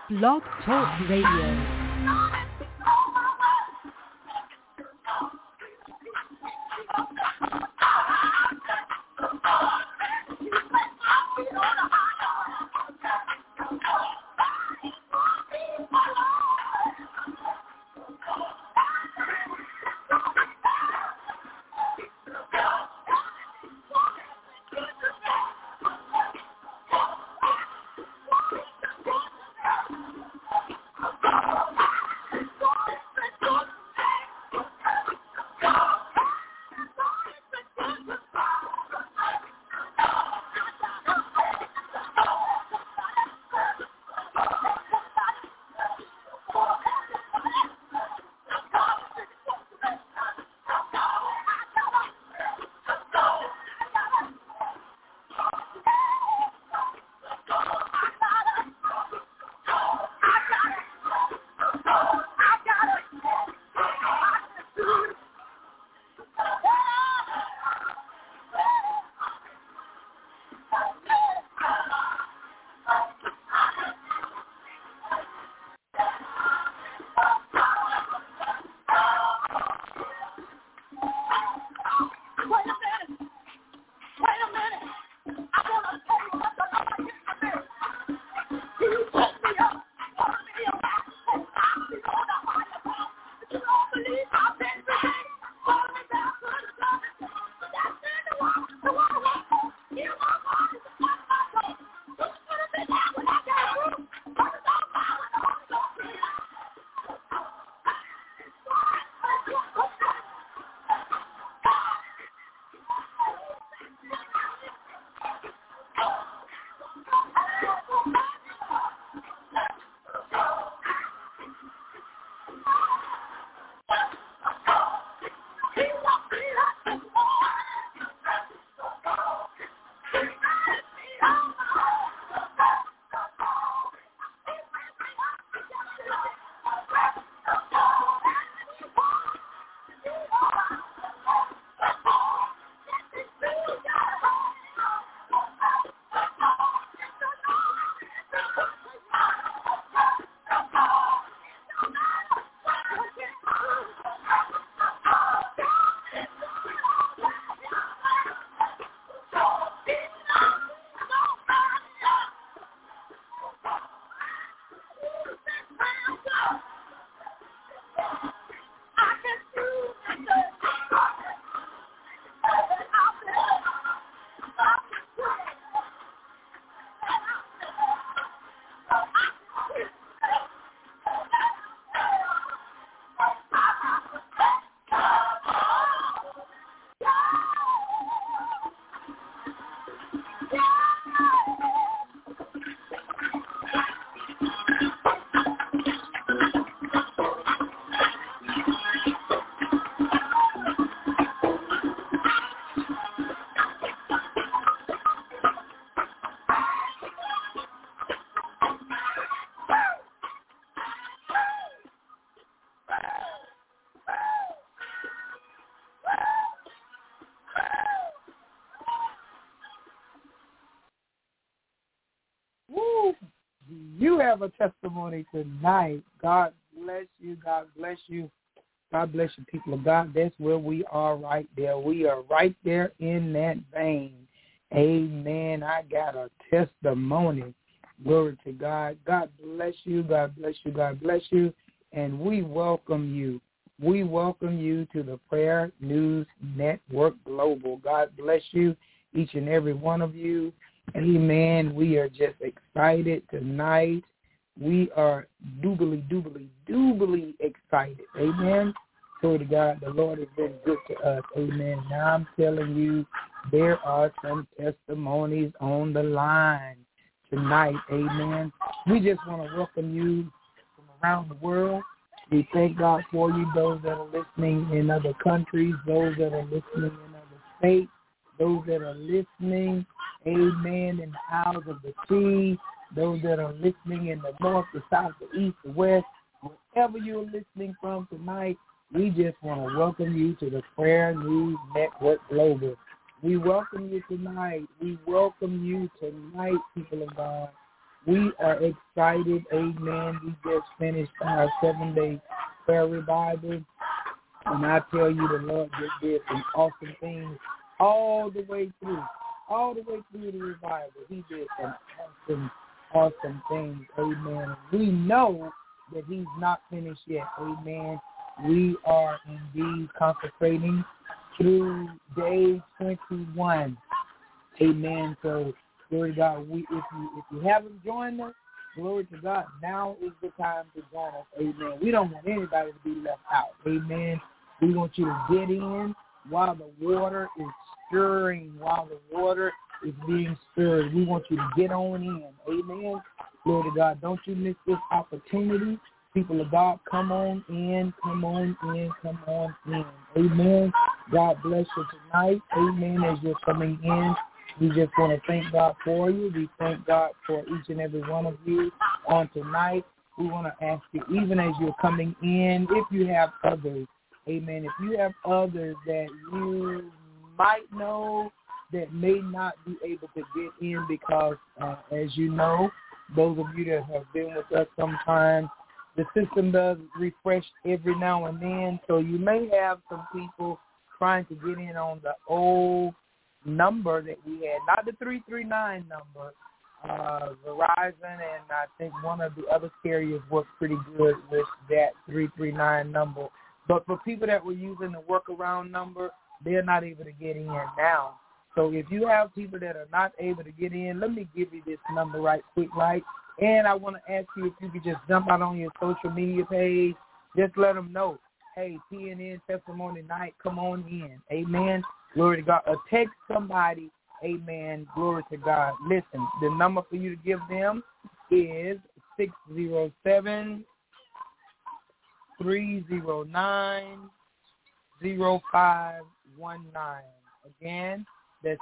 Blog Talk Radio. You have a testimony tonight. God bless you. God bless you. God bless you, people of God. That's where we are right there. We are right there in that vein. Amen. I got a testimony. Glory to God. God bless you. God bless you. God bless you. And we welcome you. We welcome you to the Prayer News Network Global. God bless you, each and every one of you. Amen. We are just excited tonight. We are doubly excited. Amen. Glory to God. The Lord has been good to us. Amen. Now I'm telling you, there are some testimonies on the line tonight. Amen. We just want to welcome you from around the world. We thank God for you, those that are listening in other countries, those that are listening in other states, those that are listening, amen, in the Isles of the Sea, those that are listening in the north, the south, the east, the west, wherever you're listening from tonight, we just want to welcome you to the Prayer News Network Global. We welcome you tonight. We welcome you tonight, people of God. We are excited, amen. We just finished our 7-day prayer revival. And I tell you, the Lord just did some awesome things all the way through the revival. He did some awesome things, amen. We know that he's not finished yet, amen. We are indeed consecrating through day 21, amen. So, glory to God. If you haven't joined us, glory to God, now is the time to join us, amen. We don't want anybody to be left out, amen. We want you to get in while the water is stirring, while the water is being stirred. We want you to get on in, amen. Glory to God. Don't you miss this opportunity. People of God, come on in, come on in, come on in. Amen. God bless you tonight. Amen. As you're coming in, we just want to thank God for you. We thank God for each and every one of you on tonight. We want to ask you, even as you're coming in, if you have others, amen, if you have others that you might know that may not be able to get in because, as you know, those of you that have been with us sometimes, the system does refresh every now and then, so you may have some people trying to get in on the old number that we had, not the 339 number. Verizon and I think one of the other carriers worked pretty good with that 339 number. But for people that were using the workaround number, they're not able to get in now. So if you have people that are not able to get in, let me give you this number right quick, right? And I want to ask you if you could just jump out on your social media page. Just let them know, hey, TNN Testimony Night, come on in. Amen. Glory to God. Or text somebody. Amen. Glory to God. Listen, the number for you to give them is 607-309-0519. Again, that's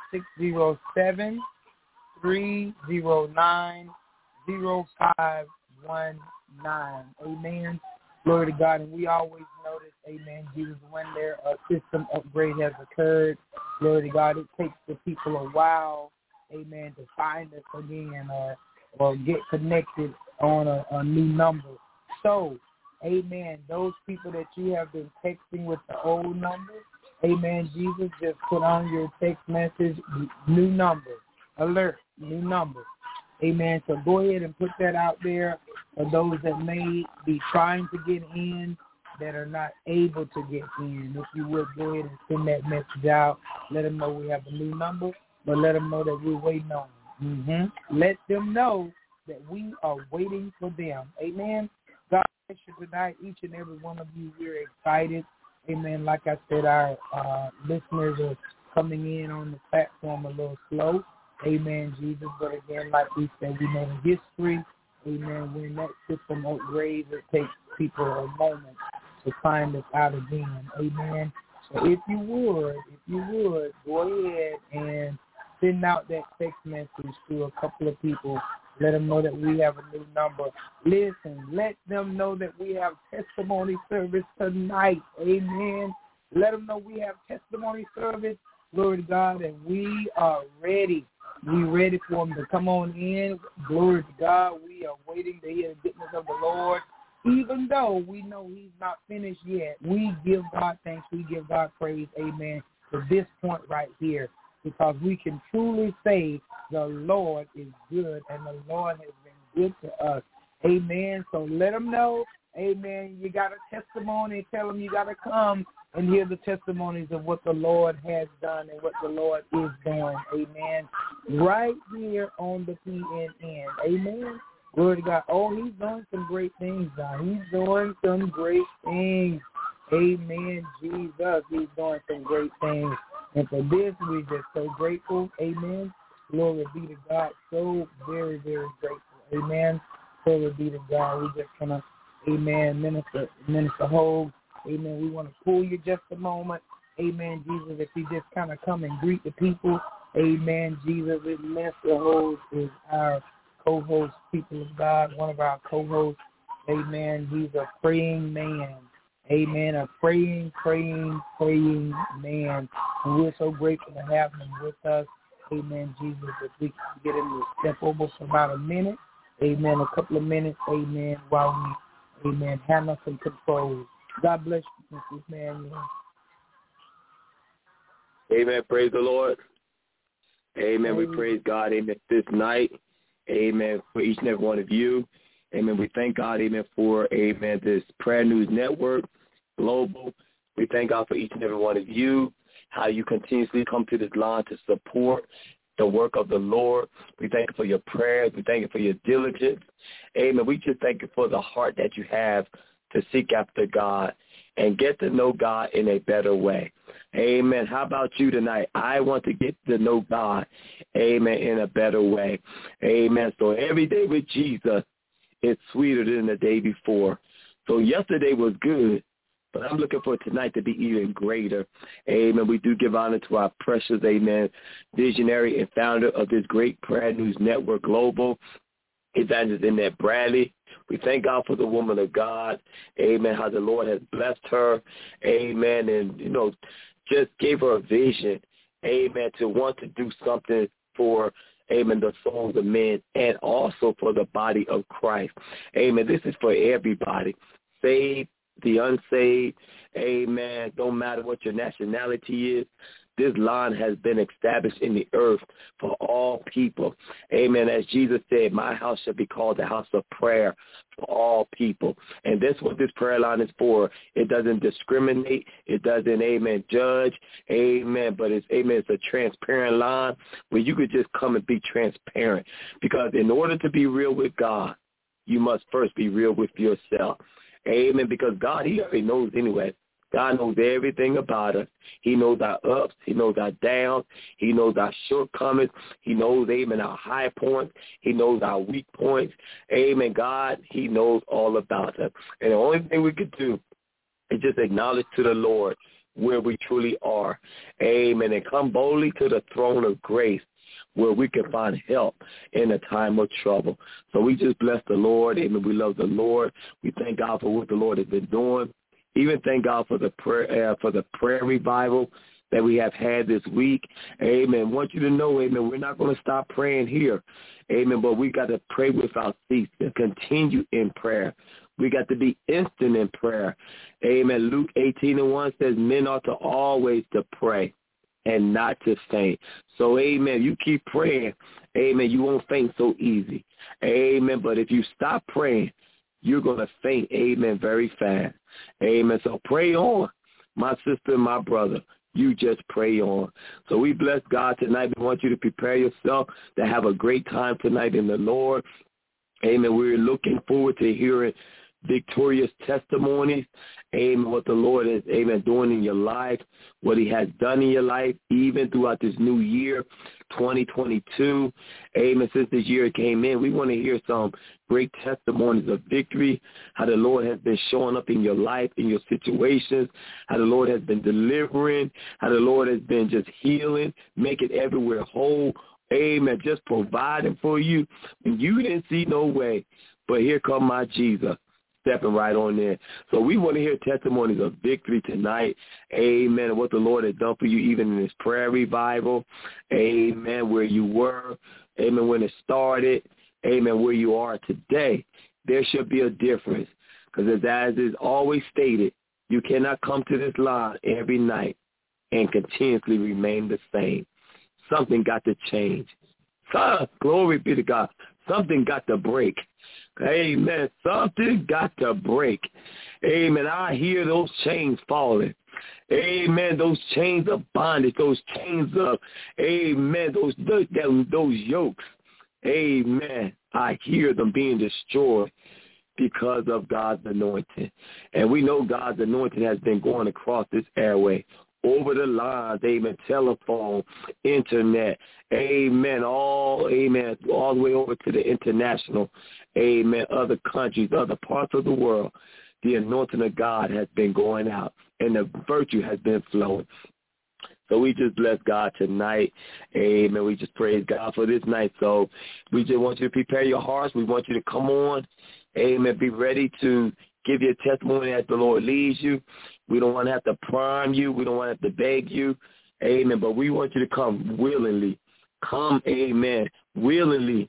607-309-0519. Amen. Glory to God. And we always notice, amen, Jesus, when their system upgrade has occurred, glory to God, it takes the people a while, amen, to find us again or get connected on a new number. So, amen, those people that you have been texting with the old number, amen, Jesus, just put on your text message, new number, alert, new number. Amen. So go ahead and put that out there for those that may be trying to get in that are not able to get in. If you would, go ahead and send that message out. Let them know we have a new number, but let them know that we're waiting on them. Let them know that we are waiting for them. Amen. God bless you tonight, each and every one of you. We're excited. Amen. Like I said, our listeners are coming in on the platform a little slow. Amen, Jesus. But again, like we said, we know the history. Amen. When that system upgrades, it takes people a moment to find us out again. Amen. So if you would, go ahead and send out that text message to a couple of people. Let them know that we have a new number. Listen, let them know that we have testimony service tonight. Amen. Let them know we have testimony service. Glory to God, and we are ready. We're ready for them to come on in. Glory to God. We are waiting to hear the goodness of the Lord. Even though we know he's not finished yet, we give God thanks. We give God praise. Amen. To this point right here. Because we can truly say the Lord is good and the Lord has been good to us. Amen. So let them know, amen, you got a testimony. Tell them you got to come and hear the testimonies of what the Lord has done and what the Lord is doing. Amen. Right here on the PNN. Amen. Glory to God. Oh, he's doing some great things, God. He's doing some great things. Amen, Jesus. He's doing some great things. And for this, we're just so grateful. Amen. Glory be to God. So very, very grateful. Amen. Glory be to God. We're just going to, amen, Minister Hogue. Amen. We want to pull you just a moment. Amen, Jesus. If you just kind of come and greet the people. Amen, Jesus. Minister Hogue is our co-host, people of God, one of our co-hosts. Amen. He's a praying man. Amen. A praying man. And we're so grateful to have him with us. Amen, Jesus. If we can get him to step over for about a minute. amen, a couple of minutes, amen, while we, amen, handle some controls. God bless you, Mrs. Manuel. Amen. Praise the Lord. Amen. We praise God, amen, this night. Amen. For each and every one of you. Amen. We thank God, amen, for, amen, this Prayer News Network Global. We thank God for each and every one of you, how you continuously come to this line to support the work of the Lord. We thank you for your prayers. We thank you for your diligence. Amen. We just thank you for the heart that you have to seek after God and get to know God in a better way. Amen. How about you tonight? I want to get to know God, amen, in a better way. Amen. So every day with Jesus is sweeter than the day before. So yesterday was good, but I'm looking for tonight to be even greater. Amen. We do give honor to our precious, amen, visionary and founder of this great Prayer News Network Global, Evangelist Annette Bradley. We thank God for the woman of God. Amen. How the Lord has blessed her. Amen. And, just gave her a vision. Amen. To want to do something for, amen, the souls of men and also for the body of Christ. Amen. This is for everybody. Saved, the unsaved. Amen. Don't matter what your nationality is. This line has been established in the earth for all people. Amen. As Jesus said, my house shall be called the house of prayer for all people. And that's what this prayer line is for. It doesn't discriminate. It doesn't, amen, judge. Amen. But it's, amen, it's a transparent line where you could just come and be transparent. Because in order to be real with God, you must first be real with yourself. Amen. Because God, he already knows anyway. God knows everything about us. He knows our ups. He knows our downs. He knows our shortcomings. He knows, amen, our high points. He knows our weak points. Amen. God, he knows all about us. And the only thing we could do is just acknowledge to the Lord where we truly are. Amen. And come boldly to the throne of grace where we can find help in a time of trouble. So we just bless the Lord. Amen. We love the Lord. We thank God for what the Lord has been doing. Even thank God for the prayer revival that we have had this week. Amen. I want you to know, amen, we're not going to stop praying here. Amen. But we got to pray without cease and continue in prayer. We got to be instant in prayer. Amen. Luke 18:1 says men ought to always to pray and not to faint. So, amen, you keep praying. Amen. You won't faint so easy. Amen. But if you stop praying, you're going to faint, amen, very fast. Amen. So pray on, my sister and my brother. You just pray on. So we bless God tonight. We want you to prepare yourself to have a great time tonight in the Lord. Amen. We're looking forward to hearing victorious testimonies. Amen. What the Lord is, amen, doing in your life, what he has done in your life, even throughout this new year, 2022. Amen. Since this year came in, we want to hear some great testimonies of victory, how the Lord has been showing up in your life, in your situations, how the Lord has been delivering, how the Lord has been just healing, making everywhere whole. Amen. Just providing for you when you didn't see no way. But here come my Jesus, stepping right on there. So we want to hear testimonies of victory tonight. Amen. What the Lord has done for you, even in this prayer revival. Amen. Where you were. Amen. When it started. Amen. Where you are today. There should be a difference. Because as is always stated, you cannot come to this line every night and continuously remain the same. Something got to change. Glory be to God. Something got to break. Amen. Something got to break. Amen. I hear those chains falling. Amen. Those chains of bondage, those chains of, amen, those yokes. Amen. I hear them being destroyed because of God's anointing. And we know God's anointing has been going across this airway, over the lines, amen, telephone, internet, amen, all the way over to the international, amen, other countries, other parts of the world. The anointing of God has been going out, and the virtue has been flowing. So we just bless God tonight. Amen. We just praise God for this night. So we just want you to prepare your hearts. We want you to come on. Amen. Be ready to give your testimony as the Lord leads you. We don't want to have to prime you. We don't want to have to beg you. Amen. But we want you to come willingly. Come, amen, willingly.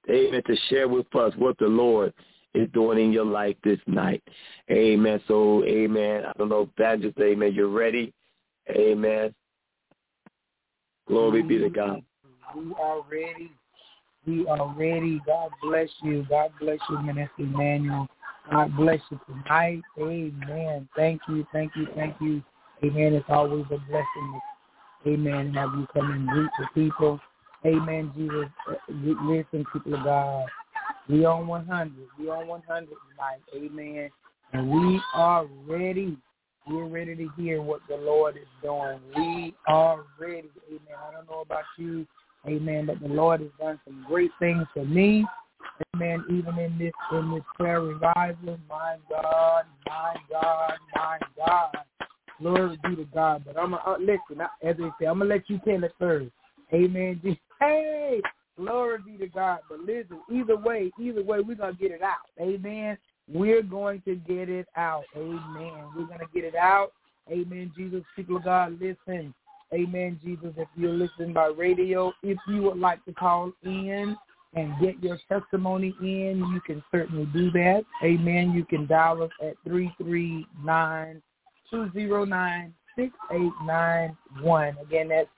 amen, to share with us what the Lord is doing in your life this night. Amen. So, amen. I don't know, Evangelist, amen, you're ready. Amen. Glory be to God. We are ready. We are ready. God bless you. God bless you, Minister Emmanuel. God bless you tonight. Amen. Thank you. Thank you. Thank you. Amen. It's always a blessing. Amen. Have you come and greet the people. Amen. Jesus, listen, people of God. We on 100. We on 100 tonight. Amen. And we are ready. We're ready to hear what the Lord is doing. We are ready. Amen. I don't know about you. Amen. But the Lord has done some great things for me. Amen. Even in this prayer revival. My God, my God, my God. Glory be to God. But I'm going to listen. As they say, I'm going to let you tell it first. Amen. Hey, glory be to God. But listen, either way, we're going to get it out. Amen. We're going to get it out. Amen. We're going to get it out. Amen. Jesus, people of God, listen. Amen. Jesus, if you're listening by radio, if you would like to call in and get your testimony in, you can certainly do that. Amen. You can dial us at 339-209-6891. Again, that's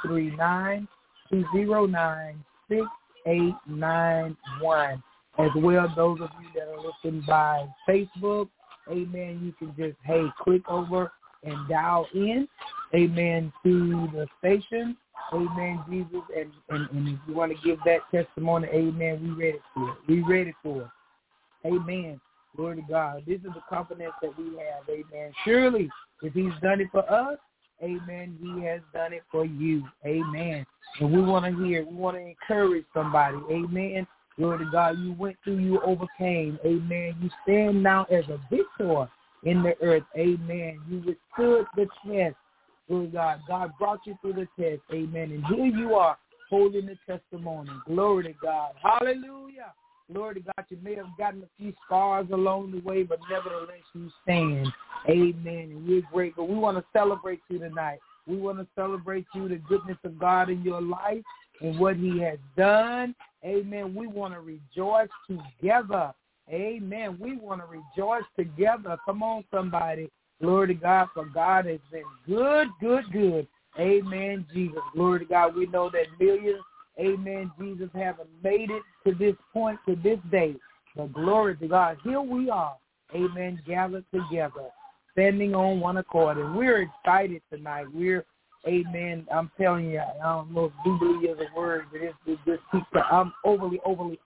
339-209-6891. As well, those of you that are listening by Facebook, amen, you can just, click over and dial in, amen, to the station, amen, Jesus, and if you want to give that testimony, amen, we ready for it. We ready for it. Amen. Glory to God. This is the confidence that we have, amen. Surely, if he's done it for us, amen, he has done it for you, amen. And we want to encourage somebody, amen. Glory to God. You went through, you overcame, amen. You stand now as a victor in the earth, amen. You withstood the test, glory to God. God brought you through the test, amen. And here you are holding the testimony, glory to God. Hallelujah. Glory to God. You may have gotten a few scars along the way, but nevertheless you stand, amen. And we're grateful. We want to celebrate you tonight. We want to celebrate you, the goodness of God in your life and what he has done. Amen. We want to rejoice together. Amen. We want to rejoice together. Come on, somebody. Glory to God, for God has been good, good, good. Amen, Jesus. Glory to God. We know that millions, amen, Jesus, haven't made it to this point, to this day. But glory to God. Here we are, amen, gathered together, standing on one accord. And we're excited tonight. Amen. I'm telling you, I don't know if jubilee is a word, but it's just I'm overly,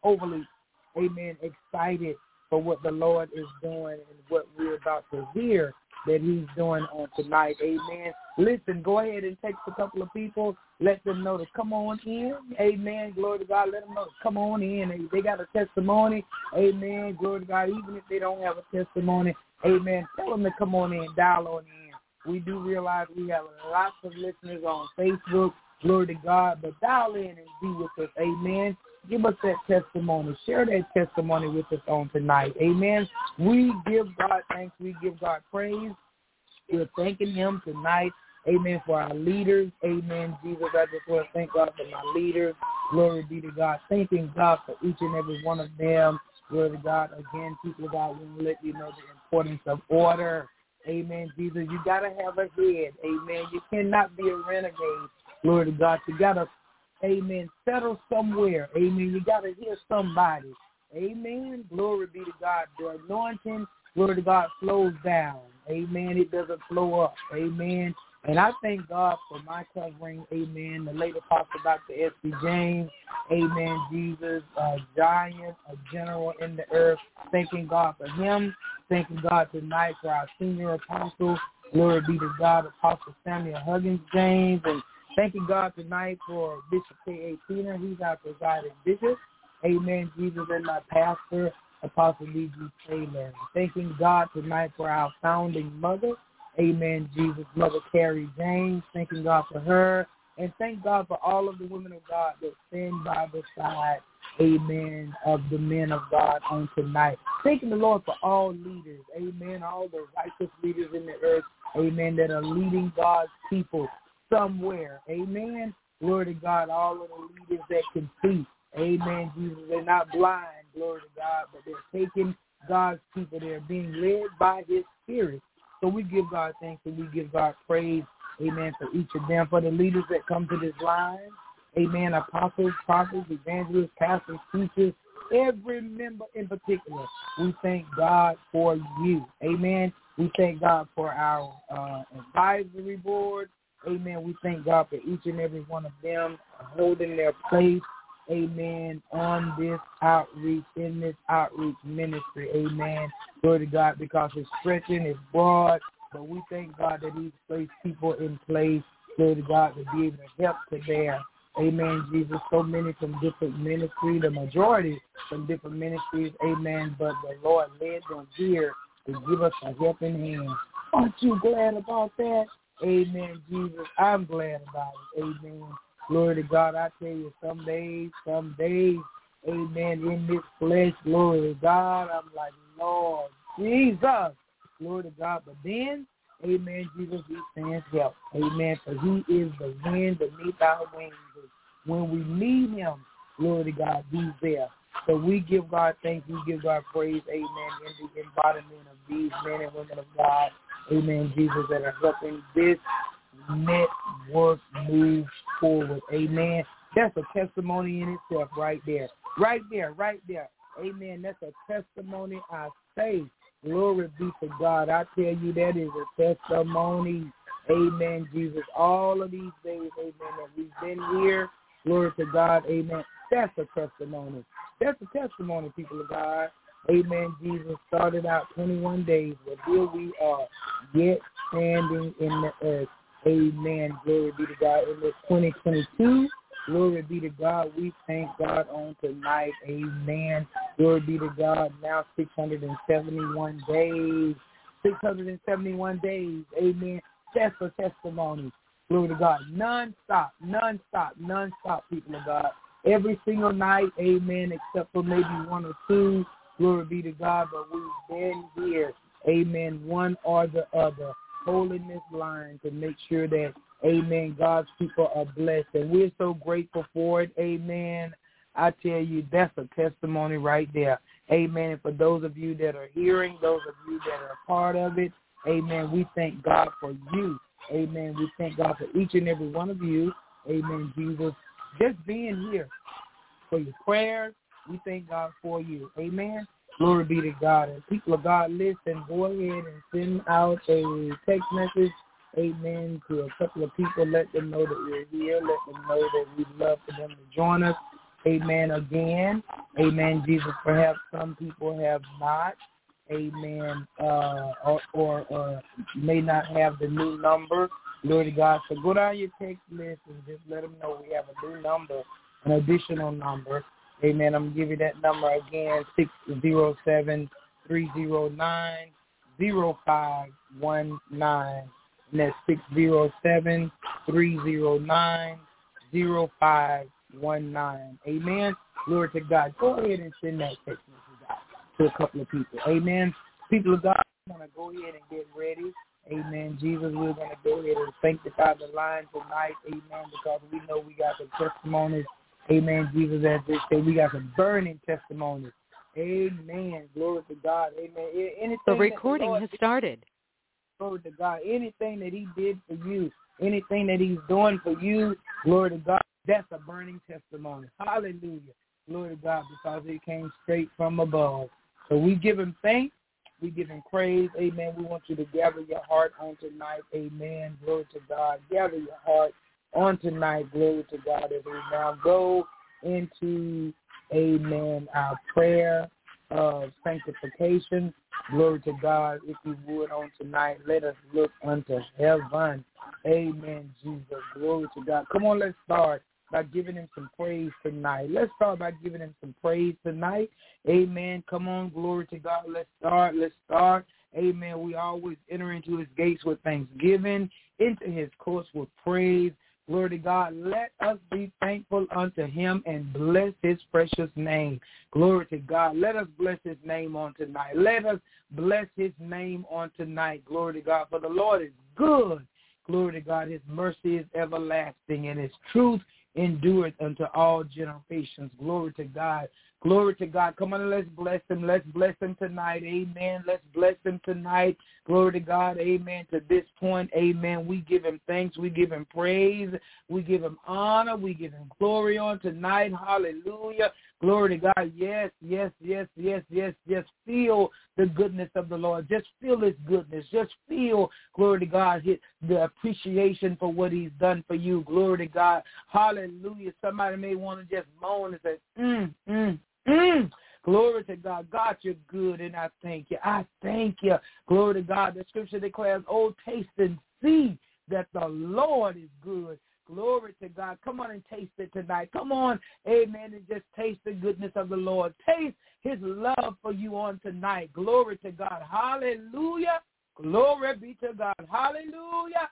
amen, excited for what the Lord is doing and what we're about to hear that he's doing on tonight. Amen. Listen, go ahead and text a couple of people. Let them know to come on in. Amen. Glory to God. Let them know to come on in. They got a testimony. Amen. Glory to God. Even if they don't have a testimony, amen, tell them to come on in, dial on in. We do realize we have lots of listeners on Facebook, glory to God, but dial in and be with us, amen. Give us that testimony. Share that testimony with us on tonight, amen. We give God thanks. We give God praise. We're thanking him tonight, amen, for our leaders, amen. Jesus, I just want to thank God for my leaders. Glory be to God. Thanking God for each and every one of them. Glory to God. Again, people of God, we will let you know the importance of order. Amen, Jesus. You got to have a head. Amen. You cannot be a renegade. Glory to God. You got to, amen, settle somewhere. Amen. You got to hear somebody. Amen. Glory be to God. The anointing, glory to God, flows down. Amen. It doesn't flow up. Amen. And I thank God for my covering. Amen. The late Apostle Dr. S.B. James. Amen. Jesus, a giant, a general in the earth. Thanking God for him. Thanking God tonight for our senior apostle. Glory be to God, Apostle Samuel Huggins James. And thanking God tonight for Bishop K.A. Tina. He's our presiding bishop. Amen. Jesus, and my pastor, Apostle D.G. Taylor. Thanking God tonight for our founding mother. Amen, Jesus, Mother Carrie James. Thanking God for her. And thank God for all of the women of God that stand by the side, amen, of the men of God on tonight. Thanking the Lord for all leaders, amen, all the righteous leaders in the earth, amen, that are leading God's people somewhere, amen. Glory to God, all of the leaders that can see, Amen, Jesus. They're not blind, glory to God, but they're taking God's people. They're being led by his Spirit. So we give God thanks and we give God praise, amen, for each of them, for the leaders that come to this line. Amen, apostles, prophets, evangelists, pastors, teachers, every member in particular. We thank God for you. Amen. We thank God for our advisory board. Amen. We thank God for each and every one of them holding their place. Amen. On this outreach, in this outreach ministry. Amen. Glory to God, because it's stretching, it's broad. But we thank God that he's placed people in place, glory to God, to be able to help to bear. Amen, Jesus. So many from different ministries, the majority from different ministries. Amen. But the Lord led them here to give us a helping hand. Aren't you glad about that? Amen, Jesus. I'm glad about it. Amen. Glory to God. I tell you, some days, amen, in this flesh, glory to God, I'm like, Lord Jesus, glory to God. But then, amen, Jesus, he sends help. Amen. For he is the wind beneath our wings. When we need him, glory to God, he's there. So we give God thanks, we give God praise, amen, in the embodiment of these men and women of God, amen, Jesus, that are helping this network move forward, amen. That's a testimony in itself right there. Right there. Amen. That's a testimony, I say. Glory be to God. I tell you, that is a testimony. Amen, Jesus. All of these days, amen, that we've been here, glory to God, amen. That's a testimony. That's a testimony, people of God. Amen, Jesus. Started out 21 days, but here we are, yet standing in the earth. Amen. Glory be to God. In this 2022, glory be to God. We thank God on tonight. Amen. Glory be to God. Now 671 days. 671 days. Amen. That's a testimony. Glory to God. Non-stop, people of God. Every single night, amen, except for maybe one or two. Glory be to God. But we've been here, amen, one or the other, holding this line to make sure that, amen, God's people are blessed. And we're so grateful for it, amen. I tell you, that's a testimony right there. Amen. And for those of you that are hearing, those of you that are a part of it, amen, we thank God for you. Amen. We thank God for each and every one of you. Amen, Jesus. Just being here for your prayers, we thank God for you. Amen. Glory be to God. And people of God, listen, go ahead and send out a text message, amen, to a couple of people. Let them know that we're here. Let them know that we'd love for them to join us. Amen. Again, amen, Jesus. Perhaps some people have not, amen, or may not have the new number. Glory to God. So go down your text list and just let them know we have a new number, an additional number. Amen. I'm going to give you that number again, 607-309-0519. And that's 607-309-0519. Amen. Glory to God. Go ahead and send that text message out to a couple of people. Amen. People of God, we're going to go ahead and get ready. Amen. Jesus, we're going to go ahead and sanctify the line tonight. Amen. Because we know we got the testimonies. Amen. Jesus, as they say, we got some burning testimonies. Amen. Glory to God. Amen. Anything the recording has started. Glory to God. Anything that he did for you, anything that he's doing for you, glory to God, that's a burning testimony. Hallelujah. Glory to God, because it came straight from above. So we give him thanks. We give him praise. Amen. We want you to gather your heart on tonight. Amen. Glory to God. Gather your heart on tonight. Glory to God. As we now go into, amen, our prayer of sanctification. Glory to God. If you would on tonight, let us look unto heaven. Amen, Jesus. Glory to God. Come on, let's start by giving him some praise tonight. Let's start by giving him some praise tonight. Amen. Come on, glory to God. Let's start. Amen. We always enter into his gates with thanksgiving, into his courts with praise. Glory to God. Let us be thankful unto him and bless his precious name. Glory to God. Let us bless his name on tonight. Let us bless his name on tonight. Glory to God. For the Lord is good. Glory to God. His mercy is everlasting and his truth endureth unto all generations. Glory to God. Glory to God. Come on and let's bless him. Let's bless him tonight. Amen. Let's bless him tonight. Glory to God. Amen. To this point, amen, we give him thanks. We give him praise. We give him honor. We give him glory on tonight. Hallelujah. Glory to God. Yes, yes, yes, yes, yes, yes. Feel the goodness of the Lord. Just feel his goodness. Just feel, glory to God, the appreciation for what he's done for you. Glory to God. Hallelujah. Somebody may want to just moan and say, Glory to God. God, you're good, and I thank you. I thank you. Glory to God. The scripture declares, oh, taste and see that the Lord is good. Glory to God. Come on and taste it tonight. Come on, amen, and just taste the goodness of the Lord. Taste his love for you on tonight. Glory to God. Hallelujah. Glory be to God. Hallelujah.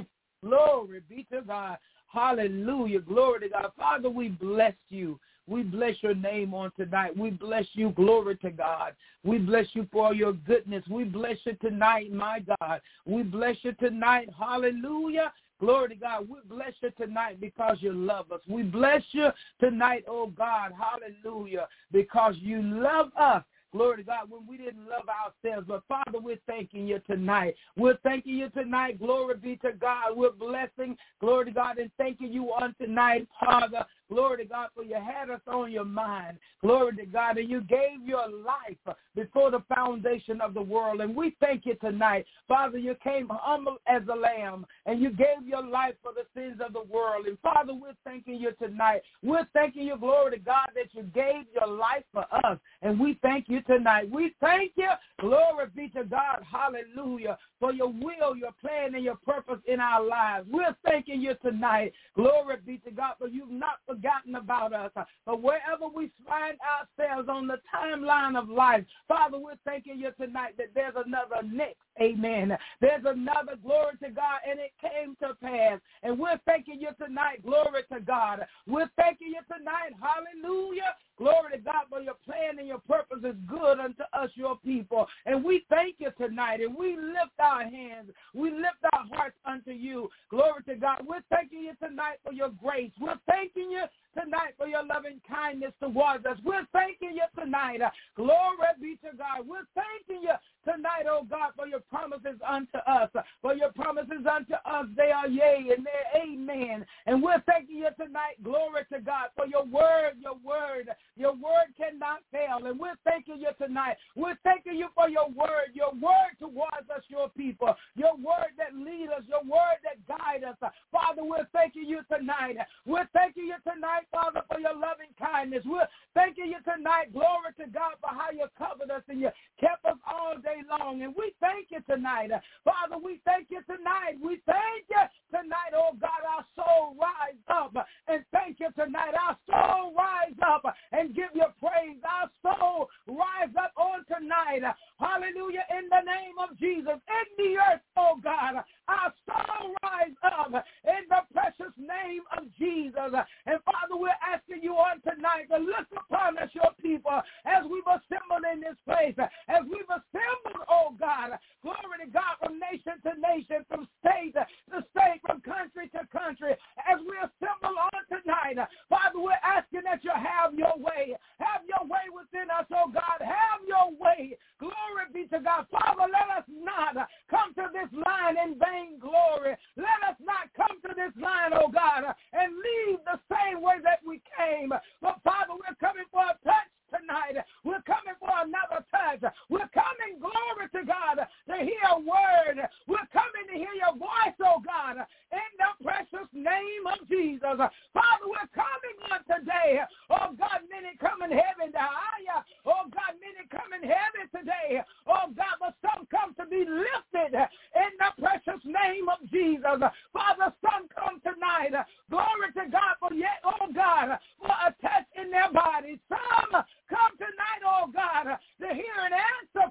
Glory be to God. Hallelujah. Glory to God. Father, we bless you. We bless your name on tonight. We bless you. Glory to God. We bless you for your goodness. We bless you tonight, my God. We bless you tonight. Hallelujah. Glory to God. We bless you tonight because you love us. We bless you tonight, oh God. Hallelujah. Because you love us. Glory to God, when we didn't love ourselves. But, Father, we're thanking you tonight. We're thanking you tonight. Glory be to God. We're blessing, glory to God, and thanking you on tonight, Father. Glory to God, for you had us on your mind. Glory to God, and you gave your life before the foundation of the world. And we thank you tonight. Father, you came humble as a lamb, and you gave your life for the sins of the world. And, Father, we're thanking you tonight. We're thanking you, glory to God, that you gave your life for us. And we thank you tonight. We thank you, glory be to God, hallelujah, for your will, your plan, and your purpose in our lives. We're thanking you tonight. Glory be to God, for you've not forgotten about us. But wherever we find ourselves on the timeline of life, Father, we're thanking you tonight that there's another next. Amen. There's another, glory to God, and it came to pass. And we're thanking you tonight, glory to God. We're thanking you tonight, hallelujah. Glory to God, for your plan and your purpose is good unto us, your people. And we thank you tonight, and we lift our hands. We lift our hearts unto you. Glory to God. We're thanking you tonight for your grace. We're thanking you tonight for your loving kindness towards us. We're thanking you tonight. Glory be to God. We're thanking you tonight, oh God, for your promises unto us. For your promises unto us, they are yea and they're amen. And we're thanking you tonight, glory to God, for your word, your word cannot fail. And we're thanking you tonight. We're thanking you for your word towards us, your people, your word that leads us, your word that guides us. Father, we're thanking you tonight. We're thanking you tonight, Father, for your loving kindness. We're thanking you tonight, glory to God, for how you covered us and you kept us all day long. And we thank you tonight. Father, we thank you tonight. We thank you tonight, oh God, our soul rise up and thank you tonight. Our soul rise up and give you praise. Our soul rise up on tonight. Hallelujah, in the name of Jesus. In the earth, oh God, our soul rise up in the precious name of Jesus. And Father, we're asking you on tonight to look upon us, your people, as we've assembled in this place, as we've assembled, oh God, glory to God, from nation to nation, from state to state, from country to country, as we assemble on tonight. Father, we're asking that you have your way. Have your way within us, oh God. Have your way. Glory be to God. Father, let us not come to this line in vain glory. Let us not come to this line, oh God, and leave the same way that we came. But Father, we're coming for a touch tonight. We're coming for another touch. We're coming, glory to God, to hear a word. We're coming to hear your voice, oh God, in the precious name of Jesus. Father, we're coming on today. Oh God, many coming heavy to higher. Oh God, many coming heavy today. Oh God, but some come to be lifted in the precious name of Jesus. Father, some come tonight. Glory to God for yet, oh God, for a touch in their bodies. Some come tonight, oh God, to hear an answer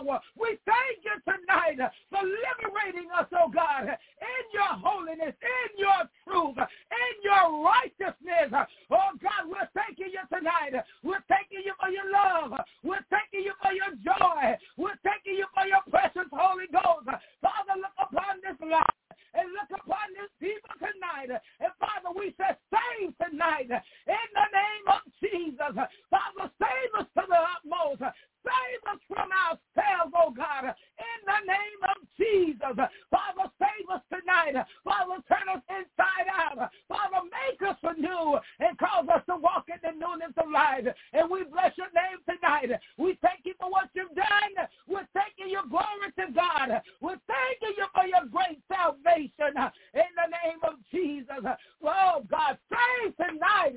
power. We thank you tonight for liberating us, oh God, in your holiness, in your truth, in your righteousness. Oh God, we're thanking you tonight. We're thanking you for your love. We're thanking you for your joy. We're thanking you for your precious Holy Ghost. Father, look upon this life and look upon this people tonight. And Father, we say save tonight in the name of Jesus. Father, save us to the utmost. Save us from ourselves, oh God, in the name of Jesus. Father, save us tonight. Father, turn us inside out. Father, make us anew and cause us to walk in the newness of life. And we bless your name tonight. We thank you for what you've done. We're thanking you, glory to God. We're thanking you for your great salvation in the name of Jesus. Oh God, save tonight.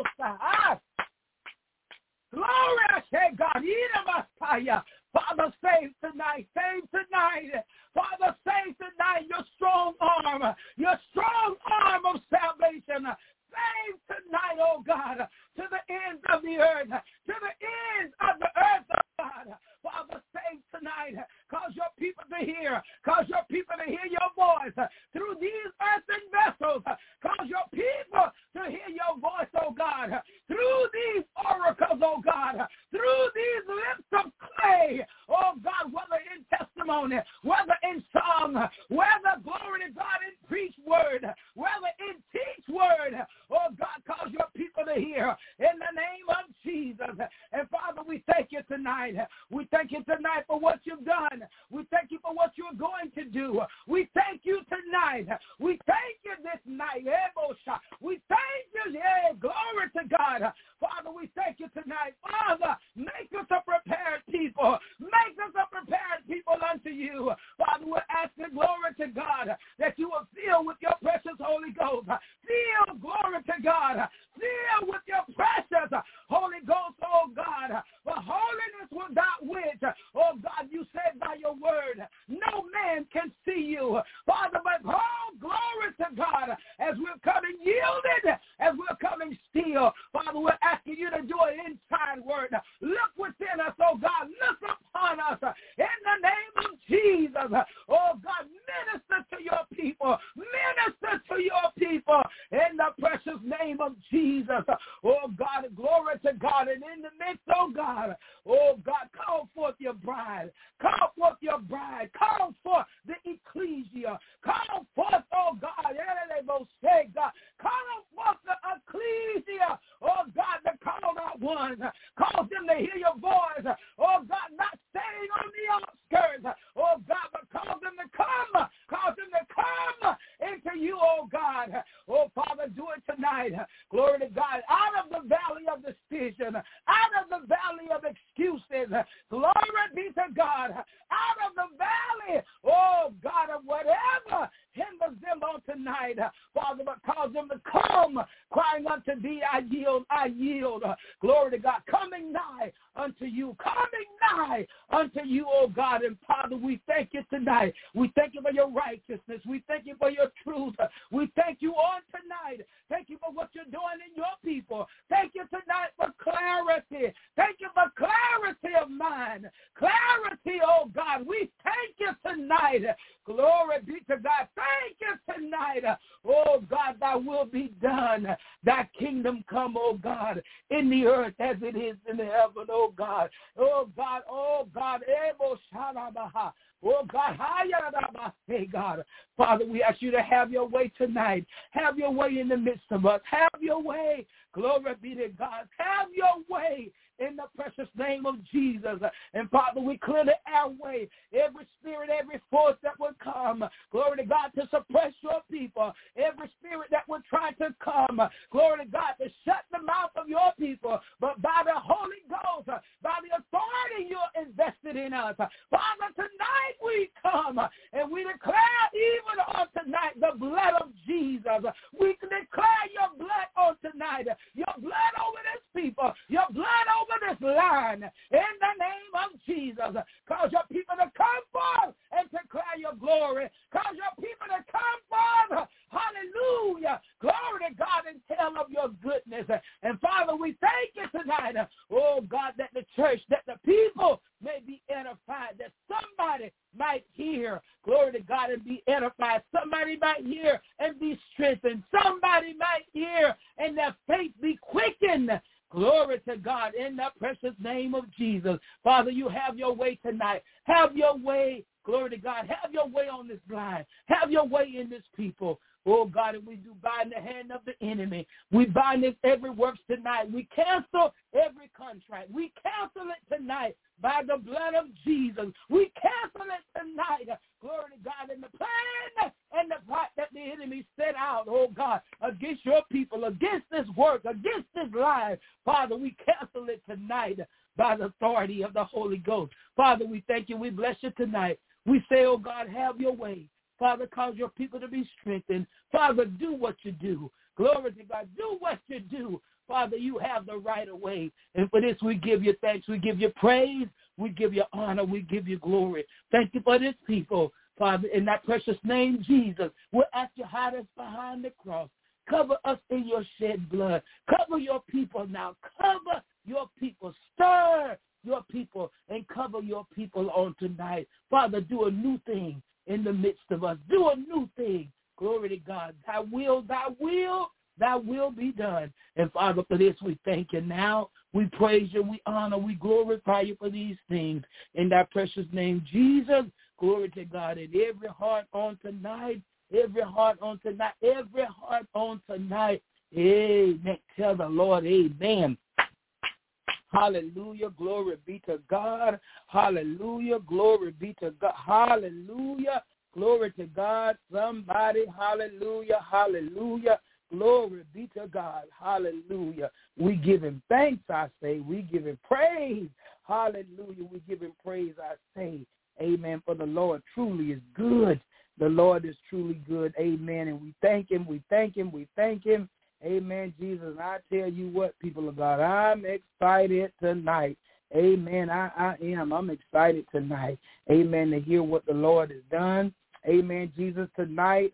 Glory, I say, God. Father, save tonight. Save tonight. Father, save tonight your strong arm of salvation. Save tonight, oh God, to the ends of the earth, oh God. Father, save tonight. Cause your people to hear. Cause your people to hear your voice through these earthen vessels. Cause your people to hear your voice, oh God, through these oracles, oh God, through these lips of clay, oh God, whether in testimony, whether in song, whether, glory to God, in preach word, whether in teach word, oh God, cause your people to hear in the name of Jesus. And Father, we thank you tonight. We thank you tonight for what you've done. We thank you for what you're going to do. We thank you tonight. We thank you this night. We thank you. Yeah, glory to God. Father, we thank you tonight. Father, make us a prepared people. Make us a prepared people unto you. Father, we're asking, glory to God, that you will fill with your precious Holy Ghost. Fill, glory to God. Fill with your precious Holy Ghost, oh God. For holiness without which, oh God, you said by your word, no man can see you. Father, but oh, glory to God, as we're coming yielded, as we're coming still. Father, we're asking you to do an inside word. Look within us, oh God. Look upon us in the name of Jesus. Oh God, minister to your people. Minister to your people in the precious name of Jesus. Oh God, glory to God. And in the midst, oh God, call forth your bride. Call forth your bride. Call forth the ecclesia. Call forth, oh God, call forth the ecclesia. Oh God, the called out ones. Cause them to hear your voice. Oh God, not staying on the outskirts. Oh God, but cause them to come. Cause them to come into you, oh God. Oh Father, do it tonight. Glory to God. Out of the valley of decision, out of the valley of excuses, glory be to God. Out of the valley, oh God, of whatever hinders them on tonight, Father, but cause them to come, crying unto thee, I yield, I yield. Glory to God, coming nigh unto you, coming nigh unto you, oh God. And Father, we thank you tonight. We thank you for your righteousness. We thank you for your truth. We thank you on tonight. Thank you for what you're doing in your people. Thank you tonight for clarity. Thank you for clarity of mind. Clarity, oh God. We thank you tonight. Glory be to God. Thank you tonight. Oh God, thy will be done. Thy kingdom come, oh God, in the earth as it is in the heaven, oh God. Oh God, oh God. Oh God, hey God. Father, we ask you to have your way tonight. Have your way in the midst of us. Have your way. Glory be to God. Have your way in the precious name of Jesus. And Father, we clear the airway, every spirit, every force that would come, glory to God, to suppress your people, every spirit that would try to come, glory to God, to shut the mouth of your people, but by the Holy Ghost, by the authority you're invested in us. Father, tonight we come and we declare even on tonight the blood of Jesus. We declare your blood on tonight, your blood over this people, your blood over this line in the name of Jesus. Cause your people to come forth and declare your glory. Cause your people to come forth, hallelujah, glory to God, and tell of your goodness. And Father, we thank you tonight, oh God, that the church, that the people may be edified God, that somebody might hear, glory to God, and be edified. Somebody might hear and be strengthened. Somebody might hear and their faith be quickened. Glory to God in the precious name of Jesus. Father, you have your way tonight. Have your way. Glory to God. Have your way on this line. Have your way in this people. Oh, God, and we do bind the hand of the enemy. We bind this every works tonight. We cancel every contract. We cancel it tonight by the blood of Jesus. We cancel it tonight. Glory to God in the plan and the plot that the enemy set out, oh, God, against your people, against this work, against this life. Father, we cancel it tonight by the authority of the Holy Ghost. Father, we thank you. We bless you tonight. We say, oh, God, have your way. Father, cause your people to be strengthened. Father, do what you do. Glory to God. Do what you do. Father, you have the right of way. And for this, we give you thanks. We give you praise. We give you honor. We give you glory. Thank you for this people. Father, in that precious name, Jesus, we'll ask you hide us behind the cross. Cover us in your shed blood. Cover your people now. Cover your people. Stir your people and cover your people on tonight. Father, do a new thing in the midst of us. Do a new thing. Glory to God. Thy will be done. And Father, for this we thank you now. We praise you, we honor, we glorify you for these things. In that precious name, Jesus, glory to God. And every heart on tonight, amen. Tell the Lord, amen. Hallelujah. Glory be to God. Hallelujah. Glory be to God. Hallelujah. Glory to God. Somebody. Hallelujah. Hallelujah. Glory be to God. Hallelujah. We give him thanks, I say. We give him praise. Hallelujah. We give him praise, I say. Amen. For the Lord truly is good. The Lord is truly good. Amen. And we thank him. We thank him. We thank him. Amen, Jesus. I tell you what, people of God, I'm excited tonight. Amen. I am. I'm excited tonight. Amen. To hear what the Lord has done. Amen, Jesus. Tonight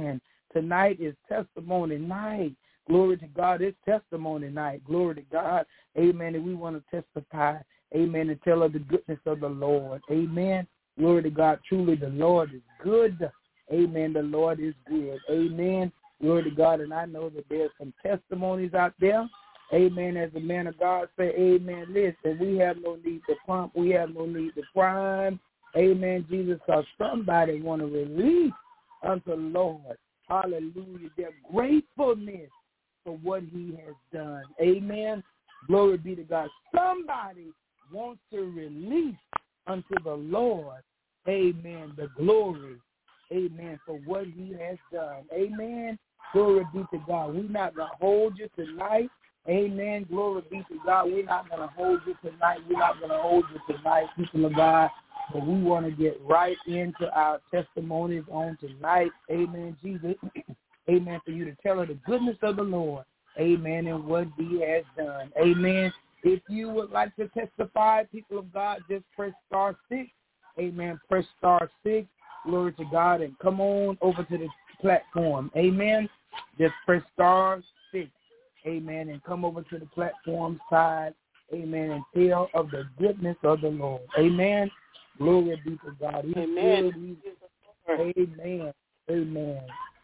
is testimony night. Glory to God. It's testimony night. Glory to God. Amen. And we want to testify. Amen. And tell of the goodness of the Lord. Amen. Glory to God. Truly, the Lord is good. Amen. The Lord is good. Amen. Glory to God, and I know that there's some testimonies out there. Amen. As the man of God say, amen, listen, we have no need to pump. We have no need to prime. Amen, Jesus, because somebody want to release unto the Lord, hallelujah, their gratefulness for what he has done. Amen. Glory be to God. Somebody wants to release unto the Lord, amen, the glory, amen, for what he has done. Amen. Glory be to God. We're not going to hold you tonight. Amen. Glory be to God. We're not going to hold you tonight. We're not going to hold you tonight, people of God. But we want to get right into our testimonies on tonight. Amen, Jesus. Amen. For you to tell her the goodness of the Lord. Amen. And what he has done. Amen. If you would like to testify, people of God, just press star 6. Amen. Press star 6. Glory to God. And come on over to the platform. Amen. Just press star 6. Amen. And come over to the platform side. Amen. And tell of the goodness of the Lord. Amen. Glory be to God. He's amen. Good. Amen. Amen.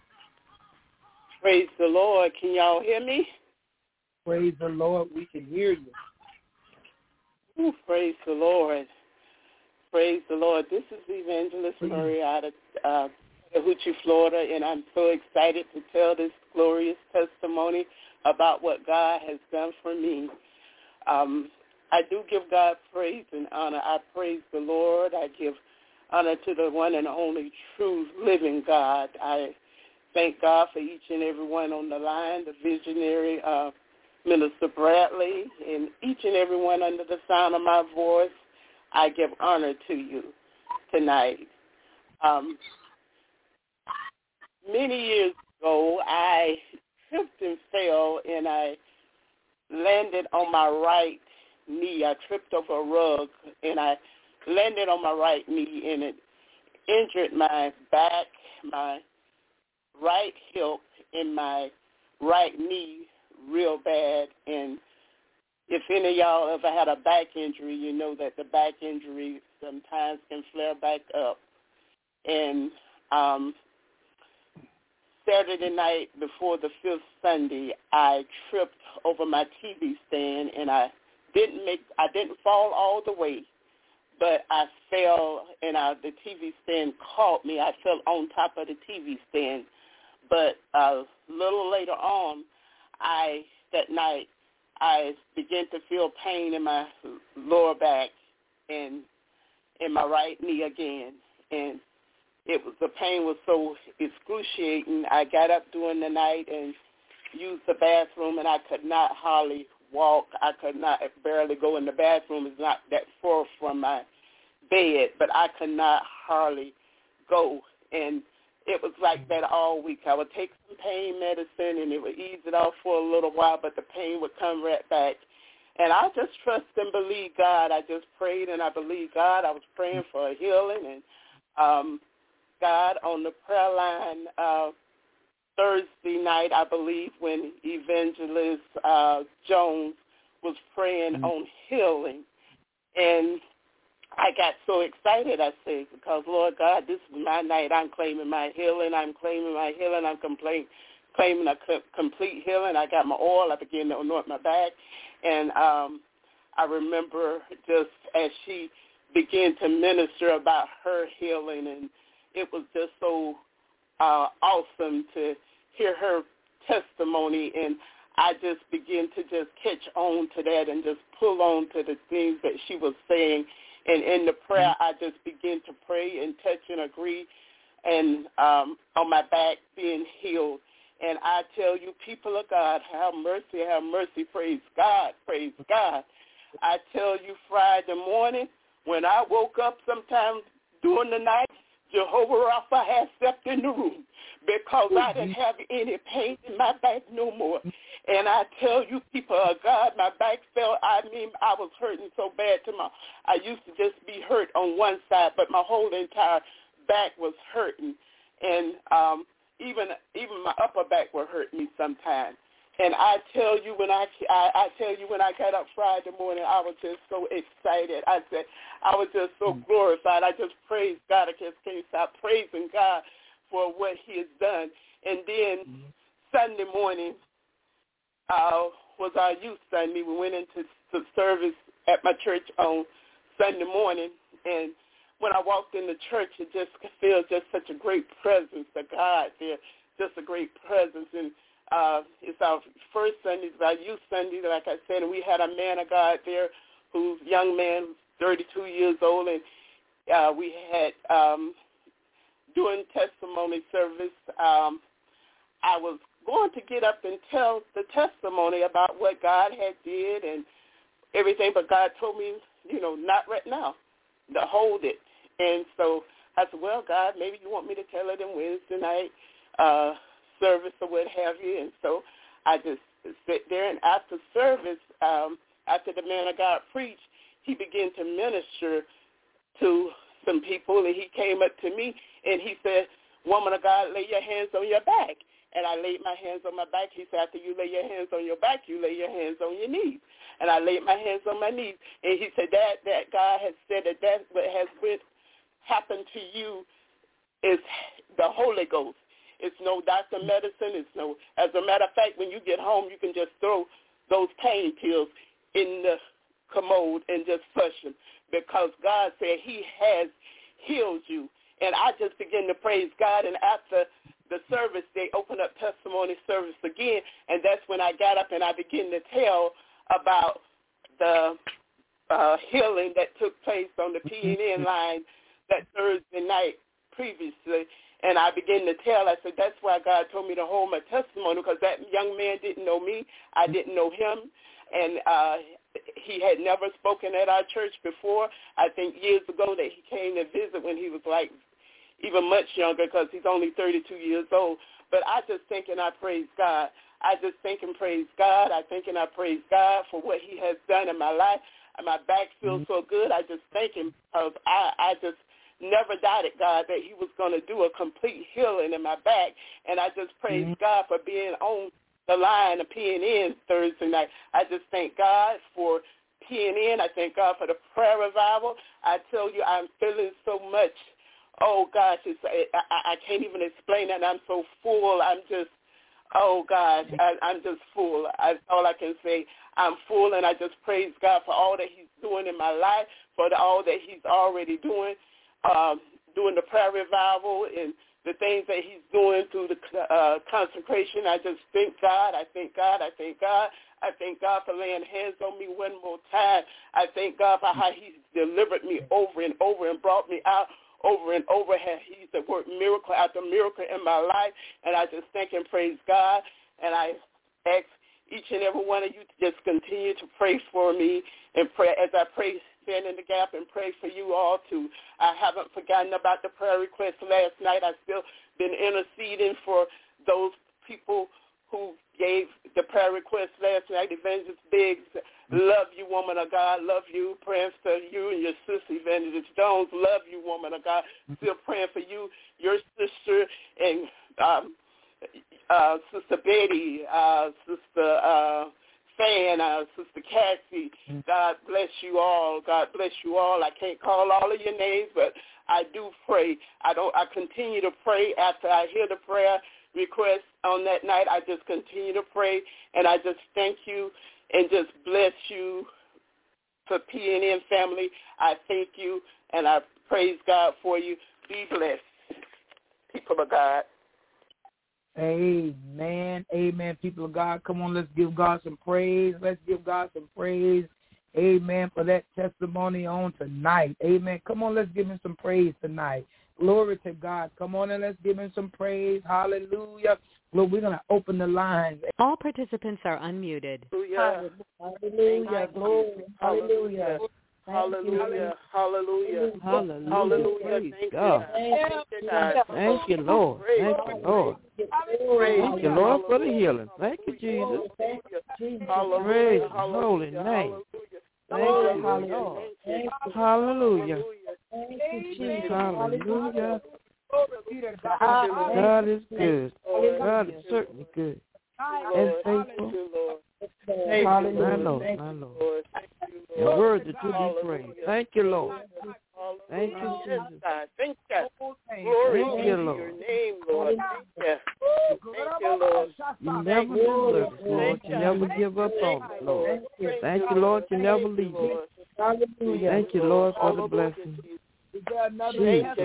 Praise the Lord. Can y'all hear me? Praise the Lord. We can hear you. Ooh, praise the Lord. Praise the Lord. This is Evangelist Murray out of Hoochie, Florida, and I'm so excited to tell this glorious testimony about what God has done for me. I do give God praise and honor. I praise the Lord. I give honor to the one and only true living God. I thank God for each and every one on the line, the visionary Minister Bradley, and each and every one under the sound of my voice. I give honor to you tonight. Many years ago, I tripped and fell, and I landed on my right knee. I tripped over a rug, and I landed on my right knee, and it injured my back, my right hip, and my right knee real bad. And if any of y'all ever had a back injury, you know that the back injuries sometimes can flare back up. And Saturday night before the 5th Sunday, I tripped over my TV stand, and I didn't fall all the way, but I fell, and the TV stand caught me. I fell on top of the TV stand. But a little later on, that night, I began to feel pain in my lower back and in my right knee again. And the pain was so excruciating. I got up during the night and used the bathroom, and I could not hardly walk. I could not barely go in the bathroom. It's not that far from my bed, but I could not hardly go. And it was like that all week. I would take some pain medicine, and it would ease it off for a little while, but the pain would come right back. And I just trust and believe God. I just prayed, and I believe God. I was praying for a healing, and God on the prayer line Thursday night, I believe, when Evangelist Jones was praying on healing. And I got so excited, I said, because, Lord God, this is my night. I'm claiming my healing. I'm claiming my healing. I'm claiming a complete healing. I got my oil. I began to anoint my back. And I remember just as she began to minister about her healing, and it was just so awesome to hear her testimony, and I just began to just catch on to that and just pull on to the things that she was saying. And in the prayer, I just began to pray and touch and agree, and on my back being healed. And I tell you, people of God, have mercy, praise God, praise God. I tell you, Friday morning, when I woke up sometime during the night, Jehovah Rapha had stepped in the room because I didn't have any pain in my back no more. And I tell you, people of God, my back felt, I was hurting so bad I used to just be hurt on one side, but my whole entire back was hurting. And even my upper back would hurt me sometimes. And I tell you, when I got up Friday morning, I was just so excited. I was just so glorified. I just praised God. I just can't stop praising God for what He has done. And then Sunday morning was our youth Sunday. We went into service at my church on Sunday morning, and when I walked in the church, it just feels just such a great presence of God there, just a great presence. And it's our first Sunday, it's our youth Sunday, like I said, and we had a man of God there who's a young man, 32 years old, and we had, during testimony service, I was going to get up and tell the testimony about what God had did and everything, but God told me, not right now, to hold it. And so I said, well, God, maybe you want me to tell it in Wednesday night service or what have you. And so I just sit there, and after service, after the man of God preached, he began to minister to some people, and he came up to me, and he said, woman of God, lay your hands on your back. And I laid my hands on my back. He said, after you lay your hands on your back, you lay your hands on your knees. And I laid my hands on my knees. And he said that God has said that what has happened to you is the Holy Ghost. It's no doctor medicine. It's no. As a matter of fact, when you get home, you can just throw those pain pills in the commode and just flush them, because God said He has healed you. And I just began to praise God. And after the service, they opened up testimony service again, and that's when I got up and I began to tell about the healing that took place on the PNN line that Thursday night previously. And I began to tell, I said, that's why God told me to hold my testimony, because that young man didn't know me. I didn't know him. And he had never spoken at our church before. I think years ago that he came to visit when he was like even much younger, because he's only 32 years old. But I just think and I praise God. I just think and praise God. I think and I praise God for what He has done in my life. And my back feels so good. I just thank Him, because I just never doubted God that He was going to do a complete healing in my back. And I just praise God for being on the line of PNN Thursday night. I just thank God for PNN. I thank God for the prayer revival. I tell you, I'm feeling so much. Oh, gosh, I can't even explain it. I'm so full. I'm just, oh, gosh, I'm just full. That's all I can say. I'm full, and I just praise God for all that he's doing in my life, for all that he's already doing, doing the prayer revival and the things that he's doing through the consecration. I just thank God. I thank God. I thank God. I thank God for laying hands on me one more time. I thank God for how he's delivered me over and over and brought me out over and over. He's worked miracle after miracle in my life, and I just thank and praise God. And I ask each and every one of you to just continue to pray for me and pray as I pray, stand in the gap and pray for you all too. I haven't forgotten about the prayer request last night. I've still been interceding for those people who gave the prayer request last night. Evangelist Biggs, love you, woman of God. Love you. Praying for you and your sister, Evangelist Jones. Love you, woman of God. Still praying for you, your sister, and Sister Betty, Sister Fan, Sister Cassie. God bless you all. God bless you all. I can't call all of your names, but I do pray. I continue to pray after I hear the prayer request on that night. I just continue to pray, and I just thank you and just bless you for PNN family. I thank you, and I praise God for you. Be blessed, people of God. Amen. Amen, people of God. Come on, let's give God some praise. Let's give God some praise. Amen, for that testimony on tonight. Amen. Come on, let's give him some praise tonight. Glory to God. Come on and let's give him some praise. Hallelujah. Lord, we're going to open the lines. All participants are unmuted. Hallelujah. Hallelujah. Glory. Hallelujah. Hallelujah. Hallelujah. Hallelujah. Hallelujah. Praise God. Thank you, Lord. Thank you, Lord. Thank you, Lord, for the healing. Thank you, Jesus. Praise His holy name. Thank you, Lord. Hallelujah. Hallelujah. God is good. God is certainly good and faithful. My Lord, my Lord. Your word to be praised. Thank you, Lord. Thank you, Jesus. Thank you. Glory to your name, Lord. Thank you, Lord. You never desert us, Lord. You never give up on us, Lord. Thank you, Lord. You never leave us. Thank you, Lord, for the blessing. Jesus.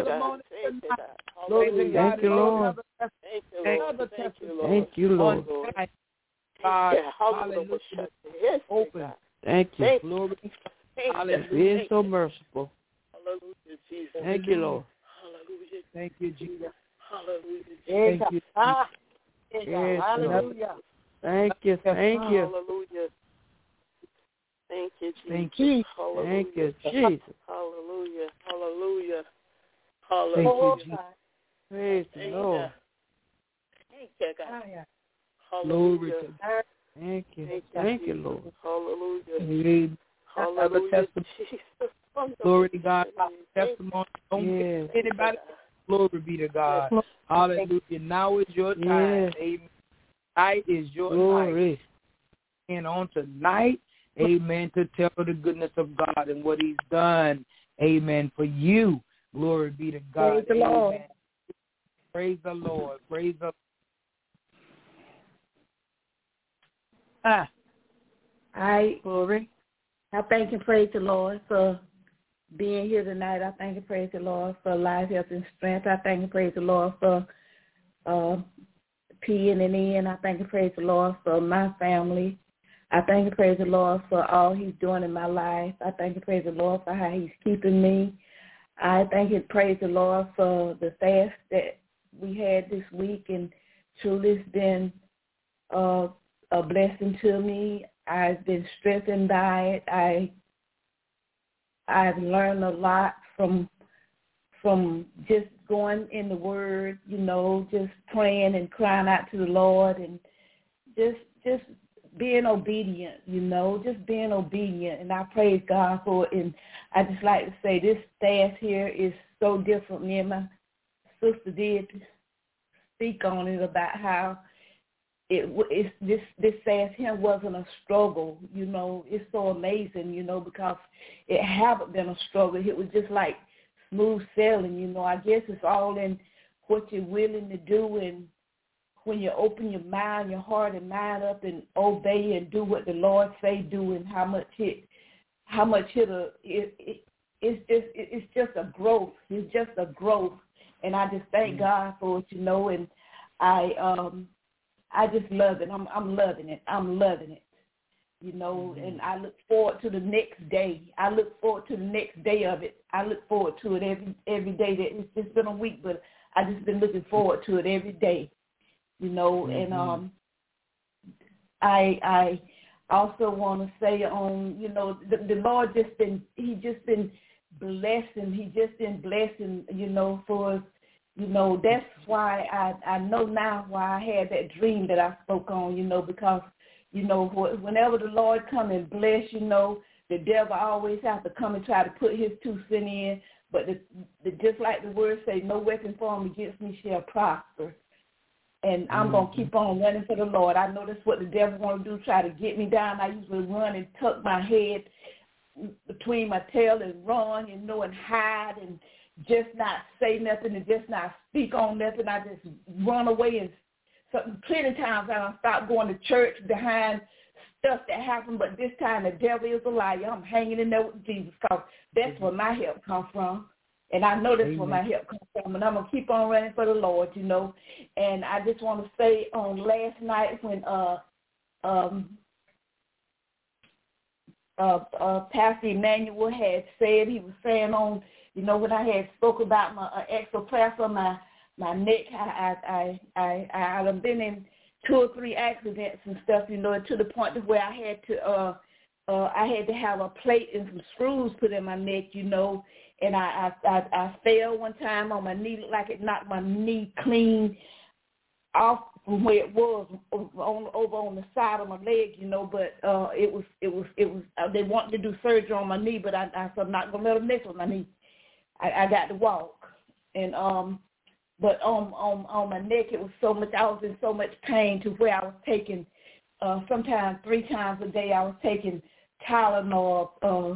Thank you, Lord. Thank you, Lord. Open. Thank you. Glory. Being so merciful. Hallelujah, Jesus. Thank you, Lord. Hallelujah. Thank you, Jesus. Hallelujah. Thank you. Yes, Hallelujah. Thank you. Thank you. Hallelujah. Thank you, Jesus. Thank you. Thank you, Jesus. Hallelujah. Hallelujah. Thank Hallelujah. you, Jesus. Praise the Lord. Thank you, God. Glory Hallelujah. to God. Thank you. Thank you, Lord. Hallelujah. Amen. Hallelujah. Jesus. Glory to God. Testimony. Yes. Anybody? Glory be to God. Hallelujah. Now is your time. Yes. Amen. Tonight is your Glory. night. And on tonight, amen, to tell the goodness of God and what he's done. Amen. For you. Glory be to God. Praise the Lord. Amen. Praise the Lord. Praise the Glory. I thank and praise the Lord for being here tonight. I thank and praise the Lord for life, health, and strength. I thank and praise the Lord for PNN. I thank and praise the Lord for my family. I thank and praise the Lord for all he's doing in my life. I thank and praise the Lord for how he's keeping me. I thank and praise the Lord for the fast that we had this week, and truly it's been a blessing to me. I've been strengthened by it. I've learned a lot from just going in the Word, you know, just praying and crying out to the Lord, and just being obedient, you know, just being obedient. And I praise God for it. And I just like to say this fast here is so different. Me and my sister did speak on it about how this fast here wasn't a struggle. You know, it's so amazing, you know, because it haven't been a struggle. It was just like smooth sailing, you know. I guess it's all in what you're willing to do, and when you open your mind, your heart and mind up and obey and do what the Lord say do, and how much it's just a growth. It's just a growth, and I just thank God for it, you know. And I just love it. I'm loving it. I'm loving it, you know. And I look forward to the next day. I look forward to the next day of it. I look forward to it every day. That it's just been a week, but I just been looking forward to it every day, you know. And I also want to say, you know, the Lord just been blessing. He just been blessing, you know, for us. You know, that's why I know now why I had that dream that I spoke on, you know, because, you know, whenever the Lord come and bless, you know, the devil always has to come and try to put his 2 cents in. But just like the word say, no weapon formed against me shall prosper. And I'm going to keep on running for the Lord. I know that's what the devil want to do, try to get me down. I usually run and tuck my head between my tail and run, you know, and hide and just not say nothing and just not speak on nothing. I just run away. And plenty times I stopped going to church behind stuff that happened, but this time the devil is a liar. I'm hanging in there with Jesus because that's where my help comes from. And I know that's where my help comes from. And I'm going to keep on running for the Lord, you know. And I just want to say on last night when Pastor Emmanuel had said, he was saying on, you know, when I had spoke about my exoplasm on my neck, I've been in 2 or 3 accidents and stuff, you know, to the point to where I had to have a plate and some screws put in my neck, you know, and I fell one time on my knee, looked like it knocked my knee clean off from where it was over on the side of my leg, you know, but it was they wanted to do surgery on my knee, but I said I'm not gonna let them mess with my knee. I got to walk, and but on my neck it was so much. I was in so much pain to where I was taking sometimes 3 times a day. I was taking Tylenol,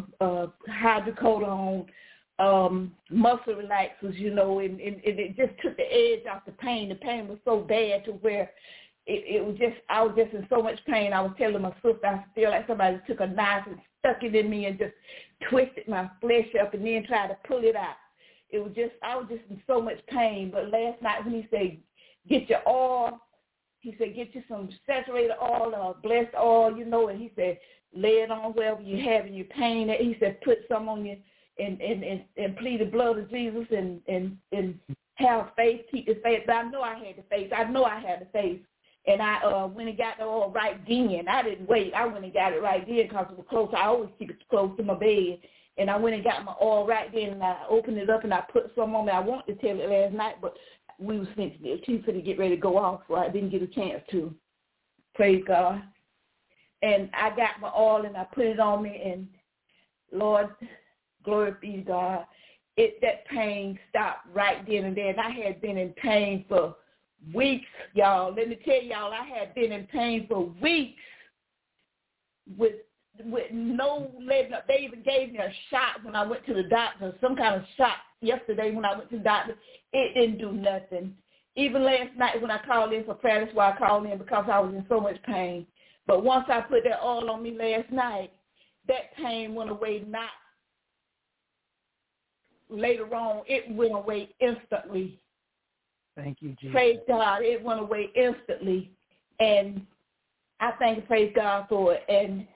hydrocodone, muscle relaxers, you know, and it just took the edge off the pain. The pain was so bad to where it was just, I was just in so much pain. I was telling my sister, I feel like somebody took a knife and stuck it in me and just twisted my flesh up and then tried to pull it out. It was just, I was just in so much pain. But last night when he said, get your oil, he said, get you some saturated oil or blessed oil, you know, and he said, lay it on wherever you have in your pain. He said, put some on you and plead the blood of Jesus and have faith, keep the faith. But I know I had the faith. And I went and got the oil right then. I didn't wait. I went and got it right then because it was close. I always keep it close to my bed. And I went and got my oil right then, and I opened it up, and I put some on me. I wanted to tell it last night, but we was thinking she could get ready to go off, so I didn't get a chance to. Praise God. And I got my oil, and I put it on me, and Lord, glory be to God. That pain stopped right then and there. And I had been in pain for weeks, y'all. Let me tell y'all, I had been in pain for weeks with no letting up. They even gave me a shot when I went to the doctor, some kind of shot yesterday when I went to the doctor. It didn't do nothing. Even last night when I called in for prayer, that's why I called in, because I was in so much pain. But once I put that oil on me last night, that pain went away. Not later on, it went away instantly. Thank you, Jesus. Praise God. It went away instantly. And I thank and praise God for it. And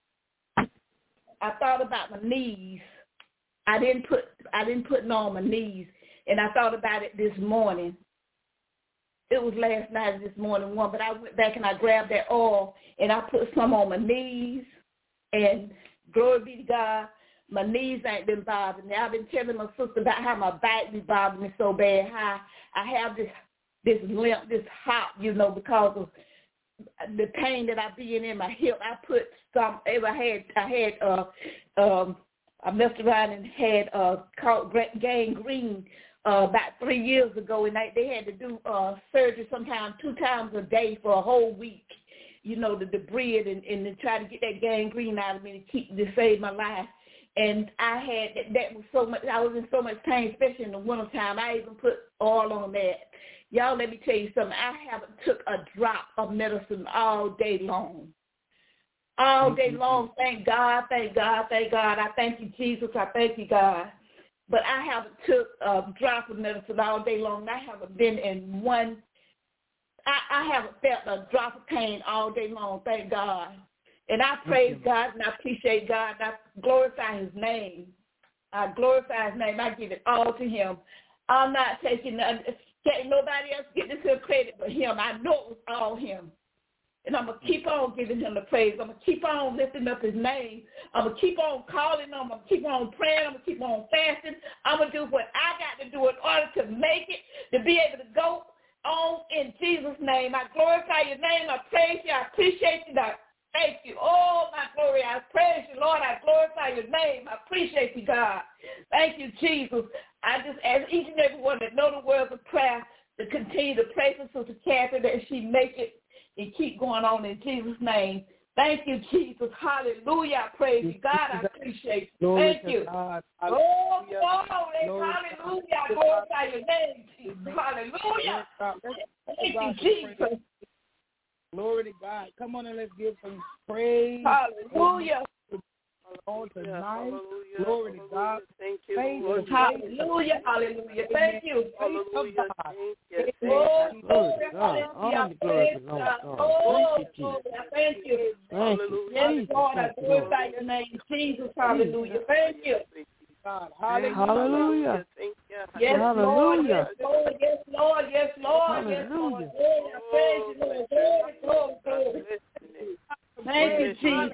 I thought about my knees. I didn't put it on my knees. And I thought about it this morning. It was last night or this morning one, but I went back and I grabbed that oil and I put some on my knees. And glory be to God, my knees ain't been bothering me. I've been telling my sister about how my back be bothering me so bad, how I have this limp, this hop, you know, because of the pain that I be in my hip. I put some. I had I messed around and had caught gangrene about 3 years ago, and they had to do surgery sometimes 2 times a day for a whole week, to debris it and to try to get that gangrene out of me to save my life. And I had, that was so much, I was in so much pain, especially in the wintertime. I even put oil on that. Y'all, let me tell you something. I haven't took a drop of medicine all day long. All day long. Thank God, thank God, thank God. I thank you, Jesus. I thank you, God. But I haven't took a drop of medicine all day long. I haven't been in one, I haven't felt a drop of pain all day long, thank God. And I praise God and I appreciate God and I glorify his name. I glorify his name. I give it all to him. I'm not taking nobody else get this here credit but him. I know it was all him. And I'm going to keep on giving him the praise. I'm going to keep on lifting up his name. I'm going to keep on calling him. I'm going to keep on praying. I'm going to keep on fasting. I'm going to do what I got to do in order to make it, to be able to go on in Jesus' name. I glorify your name. I praise you. I appreciate you. I thank you. Oh, my glory. I praise you, Lord. I glorify your name. I appreciate you, God. Thank you, Jesus. I just ask each and every one that know the words of prayer to continue to pray for Sister Kathy that she make it and keep going on in Jesus' name. Thank you, Jesus. Hallelujah. I praise you. God, I appreciate you. Thank you. Oh, glory. Hallelujah. I glorify your name, Jesus. Hallelujah. Thank you, Jesus. Glory to God. Come on and let's give some praise. Hallelujah. On tonight. Hallelujah. Glory to God. Thank you, Lord. Hallelujah. Hallelujah. Thank you. Hallelujah. Thank you. Oh, glory to God. All the glory belongs to God. Oh, Thank you, Jesus. thank you. Thank you, Yes, Jesus. Lord, I glorify your name, Jesus. Hallelujah. Thank you. God. Hallelujah. Thank you. Yes, Lord. Hallelujah. Yes, Lord. Yes, Lord. Yes, Lord. Yes, Lord. Hallelujah. Glory, I praise you, Lord. Glory, glory, glory. Thank you, Jesus.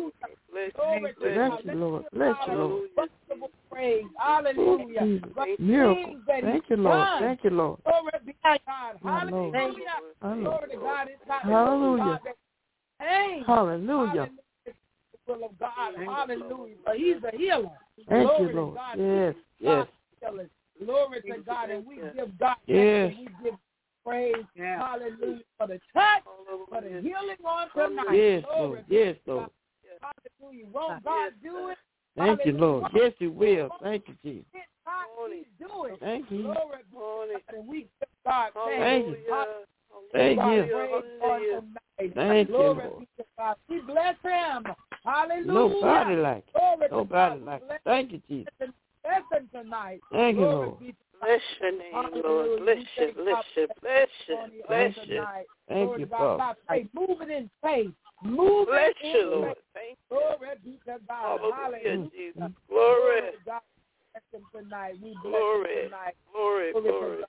Bless you, Lord. Bless you, Lord. Praise. Hallelujah. Jesus. Miracle. Thank you, Lord. Thank you, Lord. Glory be to God. Lord. Hallelujah. Lord. Glory to God. It's not Hallelujah. Hey. Hallelujah. Will of God. Hallelujah. But he's a healer. Thank Glory you, Lord. to God. Yes, yes. Glory to God. And we give God yes. thanks and we give praise. Yeah. Hallelujah. For the touch, for the healing on tonight. Yes, Glory Lord. Yes, Lord. Hallelujah. Won't God do it? Thank you, Lord. Yes, you will. Thank you, Jesus. He's doing. Thank you. Glory to God. And we give God thank thanks. you. Thank you. Thank you, Lord. We bless him. Hallelujah. Nobody like it. Glory Nobody like it. Thank you, Jesus. Bless him tonight. Thank you, Lord. Bless your name, Lord. Bless you, bless you, bless you, bless you. Thank you, Father. Move it in faith. Move bless it you, in Lord. faith. Thank you. Glory be to God. Hallelujah, Jesus. Glory. Glory. God bless him tonight. We bless Glory. him tonight. Glory. Glory.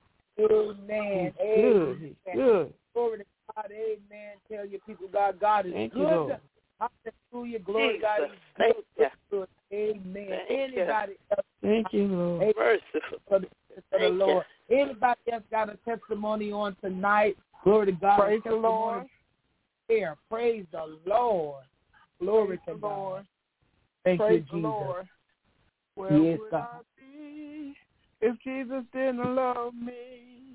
Amen. Good. He's good. Glory to God. Amen. Tell your people, God is Thank good. You, Lord. Hallelujah. Glory to God. Thank you. Good. Amen. Thank Anybody else? Thank you, Lord. Merciful. For the Lord. Anybody else got a testimony on tonight? Glory to God. Praise the Lord. Here. Praise the Lord. Glory to God. Thank Praise you, Jesus. the Lord. Where yes, would God. I be if Jesus didn't love me?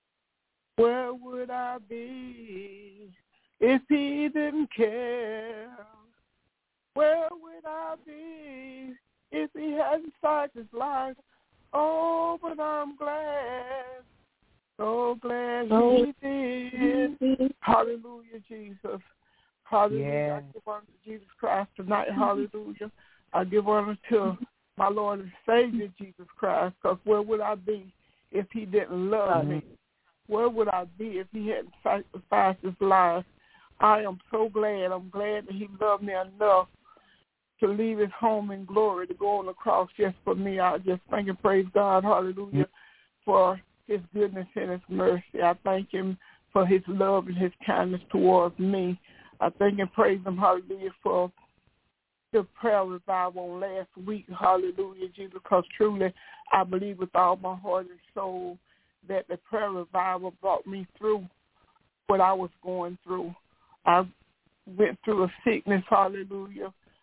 Where would I be if he didn't care? Where would I be if he hadn't sacrificed his life? Oh, but I'm glad, so glad he did. Hallelujah, Jesus. Hallelujah. Yeah. I give honor to Jesus Christ tonight. Hallelujah. I give honor to my Lord and Savior, Jesus Christ, because where would I be if he didn't love me? Where would I be if he hadn't sacrificed his life? I am so glad. I'm glad that he loved me enough to leave his home in glory, to go on the cross just for me. I just thank and praise God, hallelujah, for his goodness and his mercy. I thank him for his love and his kindness towards me. I thank and praise him, hallelujah, for the prayer revival on last week, hallelujah, Jesus, because truly I believe with all my heart and soul that the prayer revival brought me through what I was going through. I went through a sickness, hallelujah.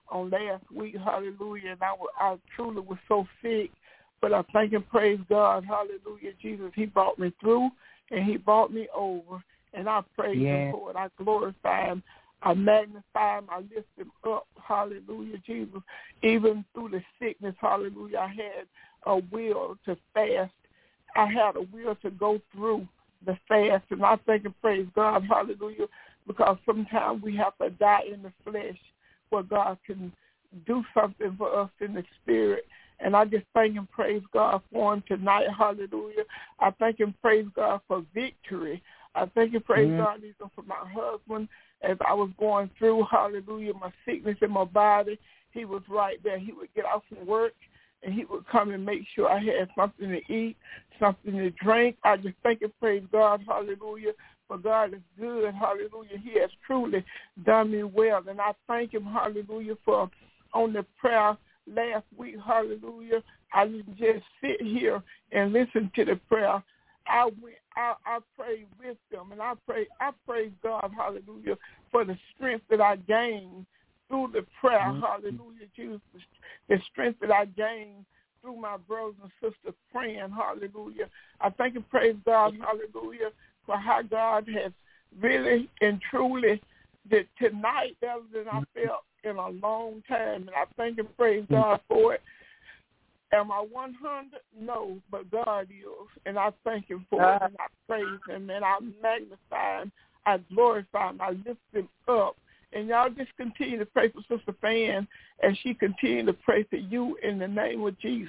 on last week, hallelujah, and I truly was so sick, but I thank and praise God, hallelujah, Jesus. He brought me through, and he brought me over, and I praise him for it. I glorify him. I magnify him. I lift him up, hallelujah, Jesus. Even through the sickness, hallelujah, I had a will to fast. I had a will to go through the fast, and I thank and praise God, hallelujah, because sometimes we have to die in the flesh where God can do something for us in the spirit. And I just thank and praise God for him tonight, hallelujah. I thank and praise God for victory. I thank and praise God even for my husband as I was going through, hallelujah, my sickness in my body. He was right there. He would get off from work, and he would come and make sure I had something to eat, something to drink. I just thank and praise God, hallelujah, for God is good, hallelujah. He has truly done me well, and I thank him, hallelujah, for on the prayer last week, hallelujah. I didn't just sit here and listen to the prayer. I prayed with them, and I praise God, hallelujah, for the strength that I gained through the prayer, hallelujah, Jesus, the strength that I gained through my brothers and sisters praying, hallelujah. I thank and praise God, hallelujah, for how God has really and truly that tonight better than I felt in a long time, and I thank and praise God for it. Am I 100? No, but God is, and I thank him for it, and I praise him, and I magnify him, I glorify him, I lift him up. And y'all just continue to pray for Sister Fan as she continue to pray for you in the name of Jesus.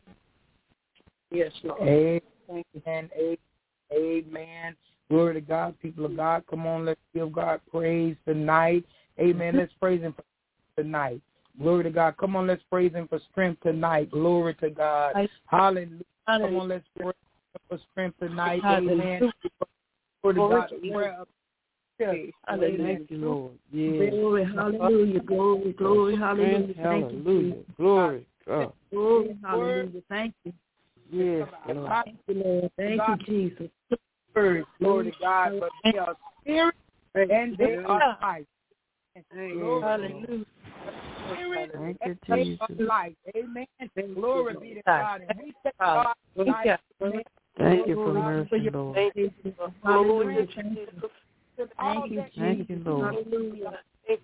Yes, Lord. Amen. Amen. Glory to God, people of God. Come on, let's give God praise tonight. Amen. Let's praise him for tonight. Glory to God. Come on, let's praise him for strength tonight. Glory to God. Hallelujah. Come on, let's praise him for strength tonight. Amen. Glory to God. Thank you, Lord. Yes. Glory, hallelujah. Glory, hallelujah. Thank you. Glory, God. Glory, hallelujah. Thank you. Yes, Lord. Thank you, Lord. Thank you, Jesus. Glory to God. But they are spirit and they are life. Hallelujah. Thank you, Jesus. Life. Amen. Glory be to God. And we thank God tonight. Thank you for mercy, Lord. Hallelujah. Thank you, Thank you, Lord. Hallelujah.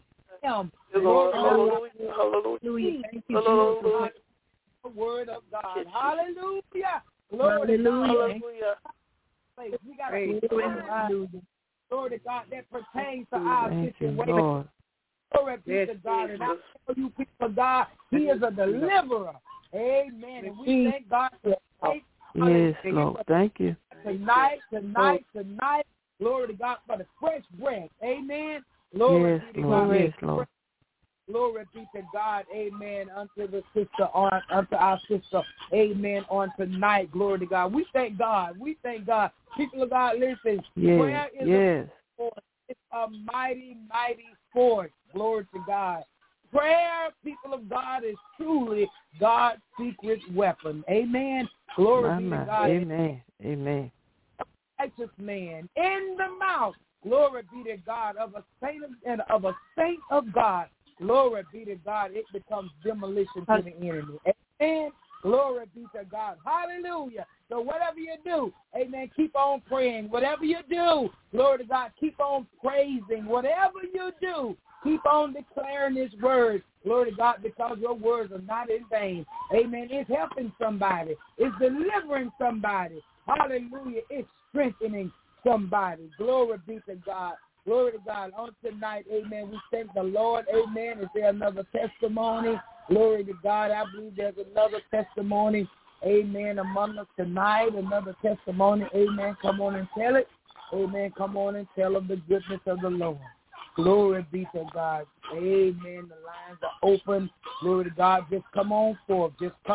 Hallelujah. Thank you, Jesus. The word of God. Hallelujah. Hallelujah. We got to glory to God that pertains to our situation. Glory be to God. And I tell you, people of God, he is a deliverer. Amen. And we thank God for faith. Yes, Lord. Thank you. Tonight. Glory to God for the fresh breath. Amen. Glory be to God. Yes, Lord. Glory be to God. Amen. Unto our sister. Amen. On tonight. Glory to God. We thank God. People of God, listen. Prayer is it's a mighty, mighty force. Glory to God. Prayer, people of God, is truly God's secret weapon. Amen. Glory be to God. Amen. Righteous man in the mouth, glory be to God, of a saint of God, glory be to God, it becomes demolition to the enemy. Amen. Glory be to God. Hallelujah. So whatever you do, amen, keep on praying. Whatever you do, glory to God, keep on praising. Whatever you do, keep on declaring his word. Glory to God, because your words are not in vain. Amen. It's helping somebody. It's delivering somebody. Hallelujah. It's strengthening somebody. Glory be to God. Glory to God. On tonight, amen, we thank the Lord. Amen. Is there another testimony? Glory to God. I believe there's another testimony. Amen. Among us tonight, another testimony. Amen. Come on and tell it. Amen. Come on and tell of the goodness of the Lord. Glory be to God. Amen. The lines are open. Glory to God. Just come on forth.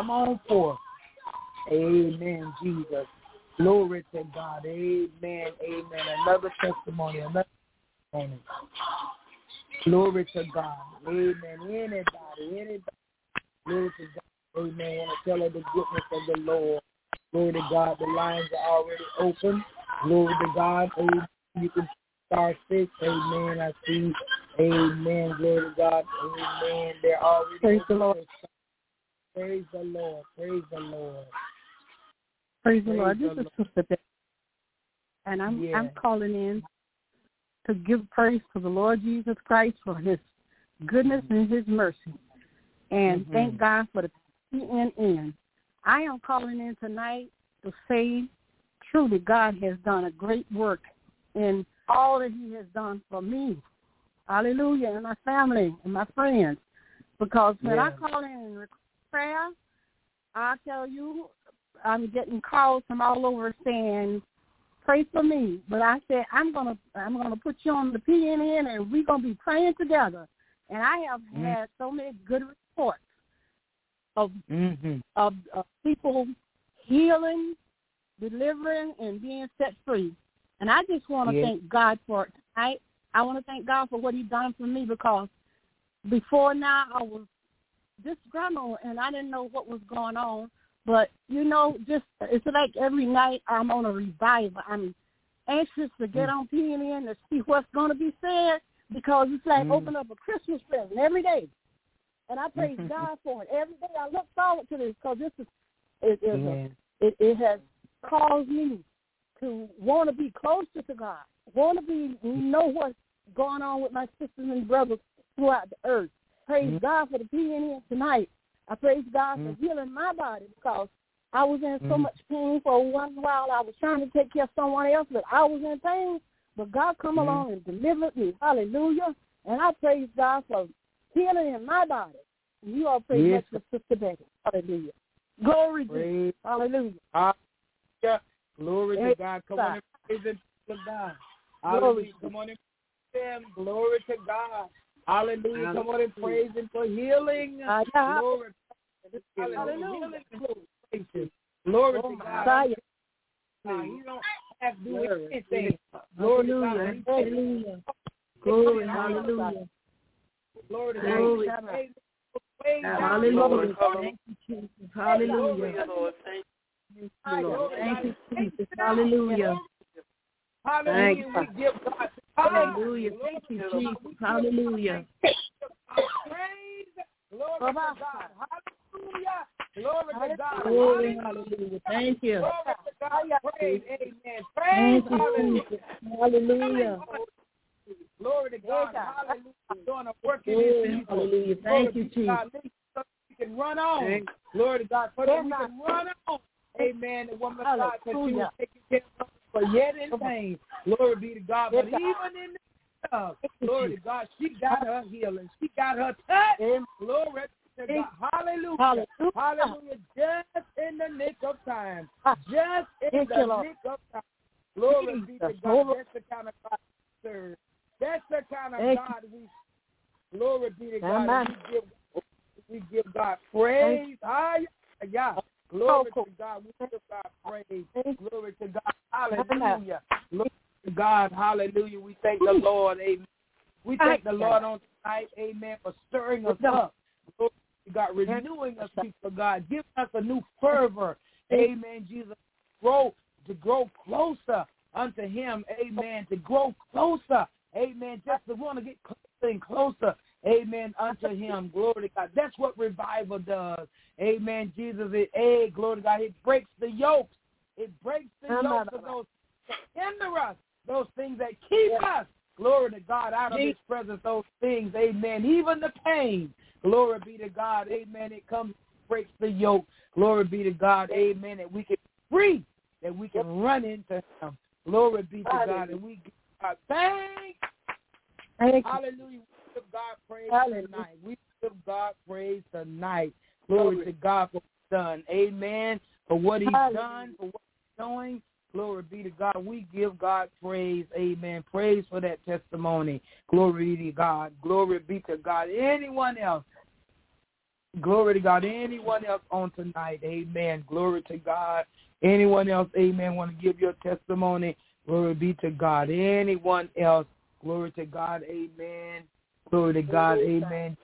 Amen, Jesus. Glory to God. Amen. Another testimony. Glory to God. Amen. Anybody. Glory to God. Amen. Want to tell her the goodness of the Lord. Glory to God. The lines are already open. Glory to God. Amen. You can star 6. Amen. I see. Amen. Glory to God. Amen. They're already praise the Lord. Praise the Lord. Praise the Lord. Praise the Lord. This is Sister Beth. And I'm calling in to give praise to the Lord Jesus Christ for his goodness and his mercy. And thank God for the PNN. I am calling in tonight to say truly God has done a great work in all that he has done for me. Hallelujah. And my family and my friends. Because when I call in and request prayer, I tell you, I'm getting calls from all over saying, pray for me. But I said, I'm gonna put you on the PNN and we're gonna be praying together. And I have had so many good reports of people healing, delivering, and being set free. And I just want to thank God for it tonight. I want to thank God for what he's done for me, because before now I was disgruntled and I didn't know what was going on. But, you know, just it's like every night I'm on a revival. I'm anxious to get on PNN to see what's going to be said, because it's like open up a Christmas present every day. And I praise God for it. Every day I look forward to this, because it has caused me to want to be closer to God, want to know what's going on with my sisters and brothers throughout the earth. Praise God for the PNN tonight. I praise God for healing my body, because I was in so much pain for a while. I was trying to take care of someone else, but I was in pain. But God come along and delivered me. Hallelujah. And I praise God for healing in my body. And you all praise much for Sister Betty. Hallelujah. Glory to God. Hallelujah. Hallelujah. Glory to God. Come on and praise him to God. Hallelujah. Come on and praise him. Glory to God. Hallelujah. Come on and praise him for healing. Glory. Hallelujah. Glory to God. You don't have to do anything. Hallelujah. Hallelujah. Glory. Hallelujah. Glory to God. Hallelujah. Thank you, Jesus. Hallelujah. Thank you, Jesus. Hallelujah. Hallelujah. We give God. Hallelujah. Thank you, Jesus. Hallelujah. Praise. Glory to God. Hallelujah. Glory to God. Glory. Hallelujah. Thank you. Glory to God. Praise. Amen. Praise. Thank you, Jesus. Hallelujah. Glory to God. Hallelujah. Doing a work in his people. Hallelujah. Thank you, Jesus. So we can run on. Glory to God. So that we can run on. Amen. The woman of God, that she was taking care of for yet in pain. Glory be to God. But even in this stuff, glory to God, she got her healing. She got her touch. Glory to God. Hallelujah. Hallelujah. Just in the nick of time. Just in the nick of time. Glory be to God. That's the kind of God we serve. That's the kind of God we serve. Glory be to God. We give God praise. Hallelujah. Glory to God. We give God praise. Glory to God. Hallelujah. Glory to God. Hallelujah. We thank the Lord. Amen. We thank the Lord on tonight. Amen. For stirring us up. Glory to God. Renewing us, people of God. Giving us a new fervor. Amen. Jesus. To grow closer unto him. Amen. To grow closer. Amen. Just to want to get closer and closer. Amen. Unto him. Glory to God. That's what revival does. Amen. Jesus, glory to God. It breaks the yokes. It breaks the yokes of those that hinder us. Those things that keep us. Glory to God. Out of his presence. Those things. Amen. Even the pain. Glory be to God. Amen. It comes, breaks the yoke. Glory be to God. Amen. That we can be free. That we can run into him. Glory be to God. And we give God thanks. Hallelujah. We give God praise tonight. We give God praise tonight. Glory to God for what he's done. Amen. For what he's done, for what he's doing. Glory be to God. We give God praise. Amen. Praise for that testimony. Glory be to God. Glory be to God. Anyone else? Glory to God. Anyone else on tonight? Amen. Glory to God. Anyone else? Amen. Want to give your testimony? Glory be to God. Anyone else? Glory to God. Amen. Glory to God. Amen.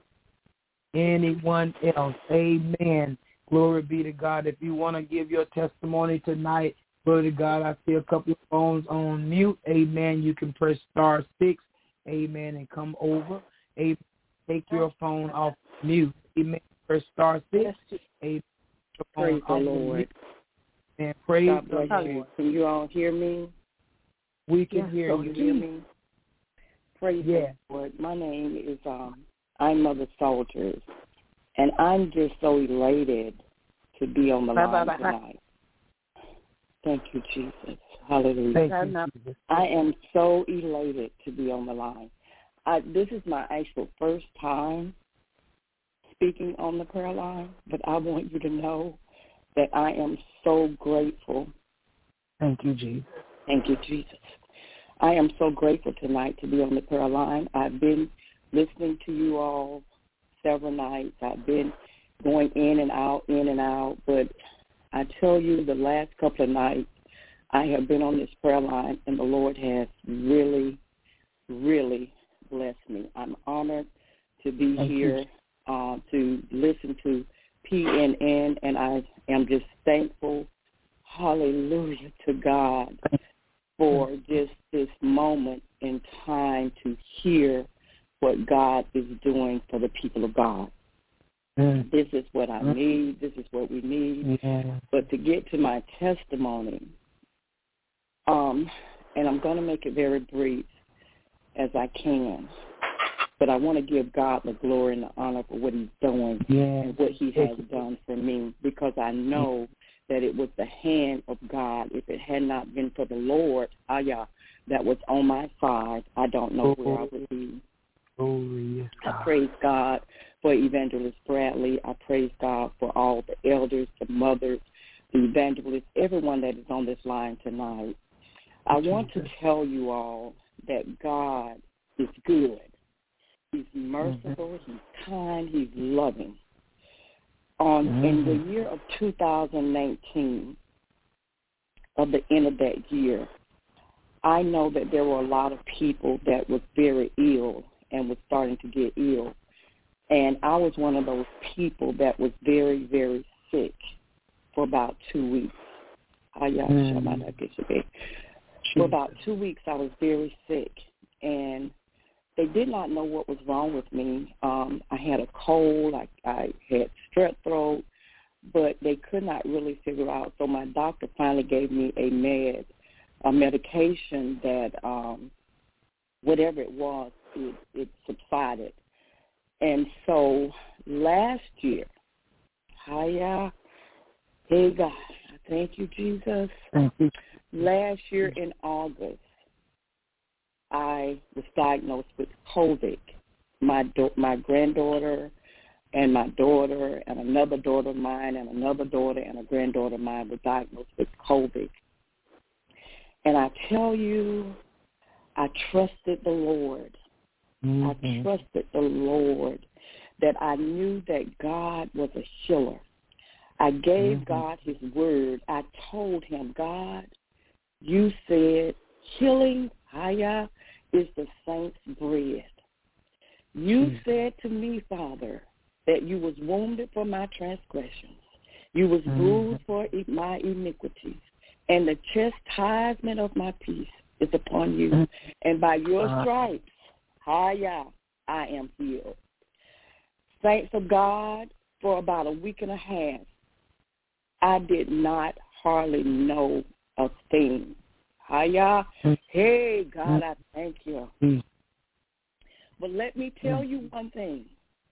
Anyone else? Amen. Glory be to God. If you want to give your testimony tonight, glory to God. I see a couple of phones on mute. Amen. You can press *6. amen, and come over. Amen. Take your phone off mute. Amen. Press star 6. Amen. Praise the Lord. And praise God the bless you. Can you all hear me? We can hear you. Hear me? Praise the Lord. My name is I'm Mother Soldiers, and I'm just so elated to be on the line tonight. Thank you, Jesus. Hallelujah. Thank you, Jesus. I am so elated to be on the line. This is my actual first time speaking on the prayer line, but I want you to know that I am so grateful. Thank you, Jesus. Thank you, Jesus. I am so grateful tonight to be on the prayer line. I've been listening to you all several nights. I've been going in and out, but I tell you the last couple of nights I have been on this prayer line, and the Lord has really, really blessed me. I'm honored to be here to listen to PNN, and I am just thankful, hallelujah, to God for just this moment in time to hear what God is doing for the people of God. This is what I need. This is what we need. But to get to my testimony, and I'm going to make it very brief as I can, but I want to give God the glory and the honor for what he's doing and what he has done for me, because I know that it was the hand of God. If it had not been for the Lord, that was on my side, I don't know where I would be. I praise God for Evangelist Bradley. I praise God for all the elders, the mothers, the evangelists, everyone that is on this line tonight. I want to tell you all that God is good. He's merciful, he's kind, he's loving. In the year of 2019, of the end of that year, I know that there were a lot of people that was very ill and was starting to get ill. And I was one of those people that was very, very sick for about 2 weeks. For about 2 weeks, I was very sick, and they did not know what was wrong with me. I had a cold, I had strep throat, but they could not really figure out. So my doctor finally gave me a medication that whatever it was, it subsided. And so last year, hey God, thank you, Jesus. Last year in August, I was diagnosed with COVID. My granddaughter and my daughter and another daughter of mine and another daughter and a granddaughter of mine were diagnosed with COVID. And I tell you, I trusted the Lord. I trusted the Lord, that I knew that God was a healer. I gave God his word. I told him, God, you said healing, is the saints' bread. You said to me, Father, that you was wounded for my transgressions. You was bruised for my iniquities. And the chastisement of my peace is upon you. And by your stripes, I am healed. Saints of God, for about a week and a half, I did not hardly know a thing. Hey, God, I thank you. But let me tell you one thing.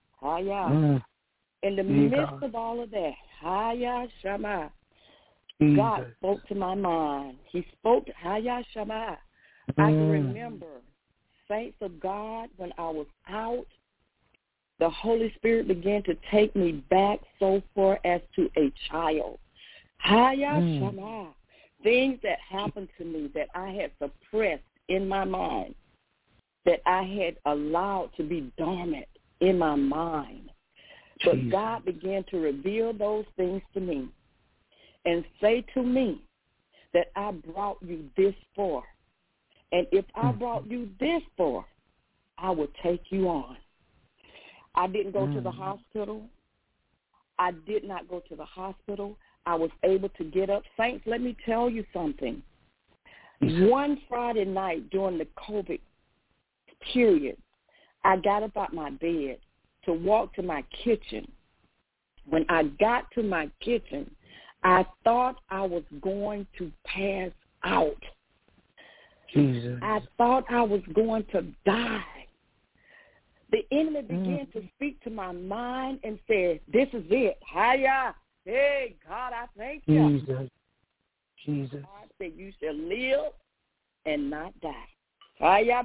In the midst of all of that, Shama, God spoke to my mind. He spoke to Shama. I can remember, saints of God, when I was out, the Holy Spirit began to take me back so far as to a child. Shama. Things that happened to me that I had suppressed in my mind, that I had allowed to be dormant in my mind. But God began to reveal those things to me and say to me that I brought you this far. And if I brought you this far, I will take you on. I didn't go to the hospital. I did not go to the hospital. I was able to get up. Saints, let me tell you something. One Friday night during the COVID curious. I got up out my bed to walk to my kitchen. When I got to my kitchen, I thought I was going to pass out. Jesus. I thought I was going to die. The enemy began to speak to my mind and said, this is it. Hiya. Hey, God, I thank you. Jesus. God said you shall live and not die. Hiya.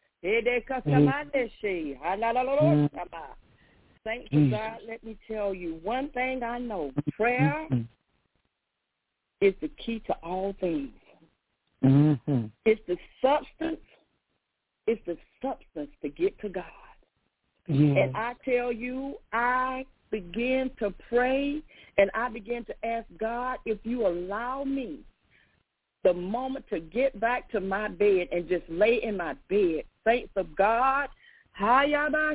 Saints of God, let me tell you, one thing I know, prayer is the key to all things. It's the substance to get to God. And I tell you, I began to pray and I began to ask God, if you allow me the moment to get back to my bed and just lay in my bed, saints of God, I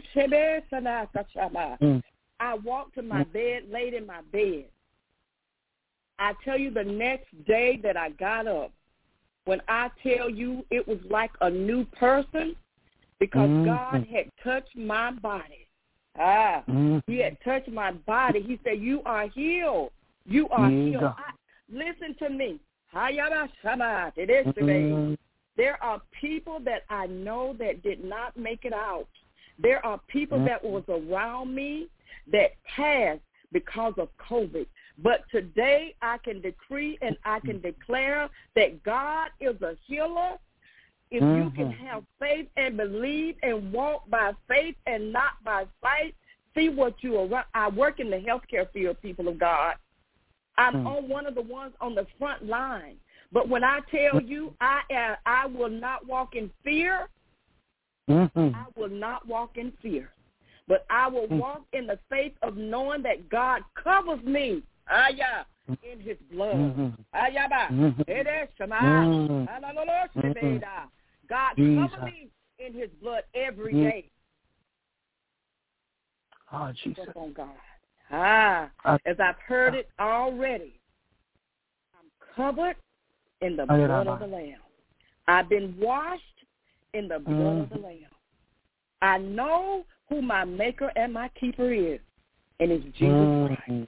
walked to my bed, laid in my bed. I tell you, the next day that I got up, when I tell you it was like a new person, because God had touched my body. He had touched my body. He said, you are healed. You are healed. Listen to me. There are people that I know that did not make it out. There are people that was around me that passed because of COVID. But today I can decree and I can declare that God is a healer. If you can have faith and believe and walk by faith and not by sight, see what you are. I work in the healthcare field, people of God. I'm on one of the ones on the front line. But when I tell you I will not walk in fear, I will not walk in fear. But I will walk in the faith of knowing that God covers me in his blood. God covers me in his blood every day. Oh, Jesus. On God. As I've heard it already, I'm covered in the blood of the Lamb. I've been washed in the blood of the Lamb. I know who my maker and my keeper is, and it's Jesus Christ.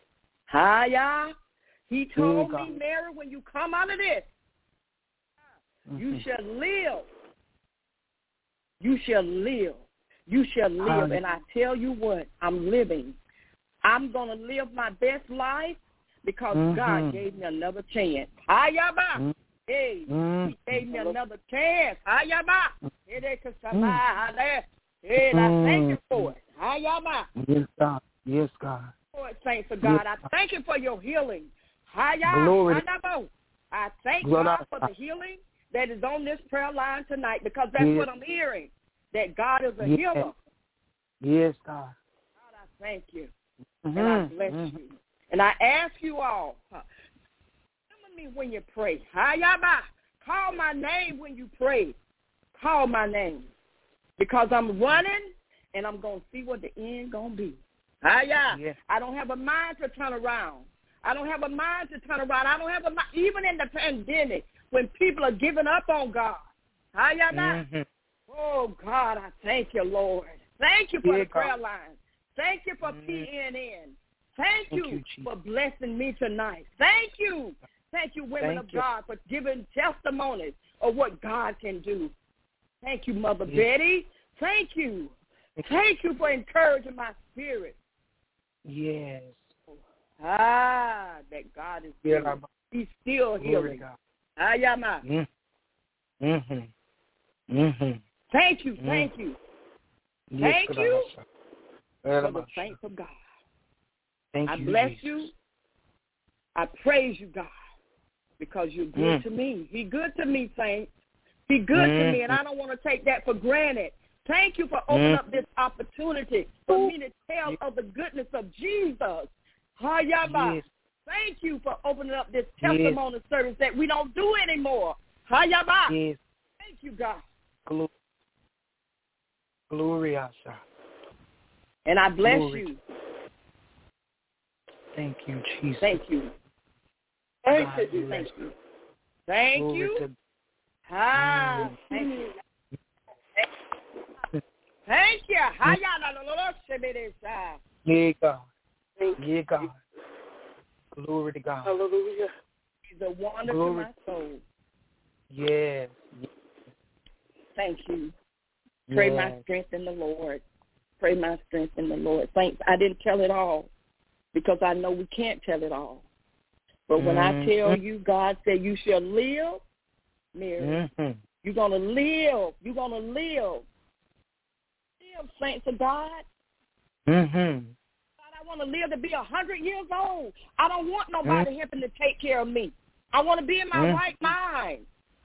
He told me, Mary, when you come out of this, you shall live. You shall live. You shall live. And I tell you what, I'm living. I'm going to live my best life because God gave me another chance. Hey, he gave me another chance. Hey, I thank you for it. Yes, God. Yes, God. Saints of God, I thank you for your healing. Glory. I thank God for the healing that is on this prayer line tonight, because that's what I'm hearing, that God is a healer. Yes, God. God, I thank you. And I bless you. And I ask you all, remember me when you pray. Call my name when you pray. Call my name. Because I'm running, and I'm going to see what the end going to be. I don't have a mind to turn around. I don't have a mind to turn around. I don't have a mind, even in the pandemic, when people are giving up on God. Oh, God, I thank you, Lord. Thank you for the prayer line. Thank you for PNN. Thank you for blessing me tonight. Thank you. Thank you, women of God, for giving testimonies of what God can do. Thank you, Mother Betty. Thank you. Thank you for encouraging my spirit. Yes. That God is healing. He's still healing. Thank you. Thank you. Thank you for the saints of God. I bless you. I praise you, God, because you're good to me. Be good to me, saints. Be good to me, and I don't want to take that for granted. Thank you for opening up this opportunity for me to tell of the goodness of Jesus. Thank you for opening up this testimony service that we don't do anymore. Thank you, God. Glory. And I bless you. Thank you, Jesus. Thank you. Thank you. Thank you. Thank you. Thank you. Thank you. Yeah, God. Yeah, God. Glory to God. Hallelujah. He's a wonder to my soul. Yes. Thank you. Pray my strength in the Lord. Pray my strength in the Lord. Saints, I didn't tell it all because I know we can't tell it all. But when I tell you, God said you shall live, Mary, you're going to live. You're going to live. Live, saints of God. God, I want to live to be 100 years old. I don't want nobody helping to take care of me. I want to be in my right mind.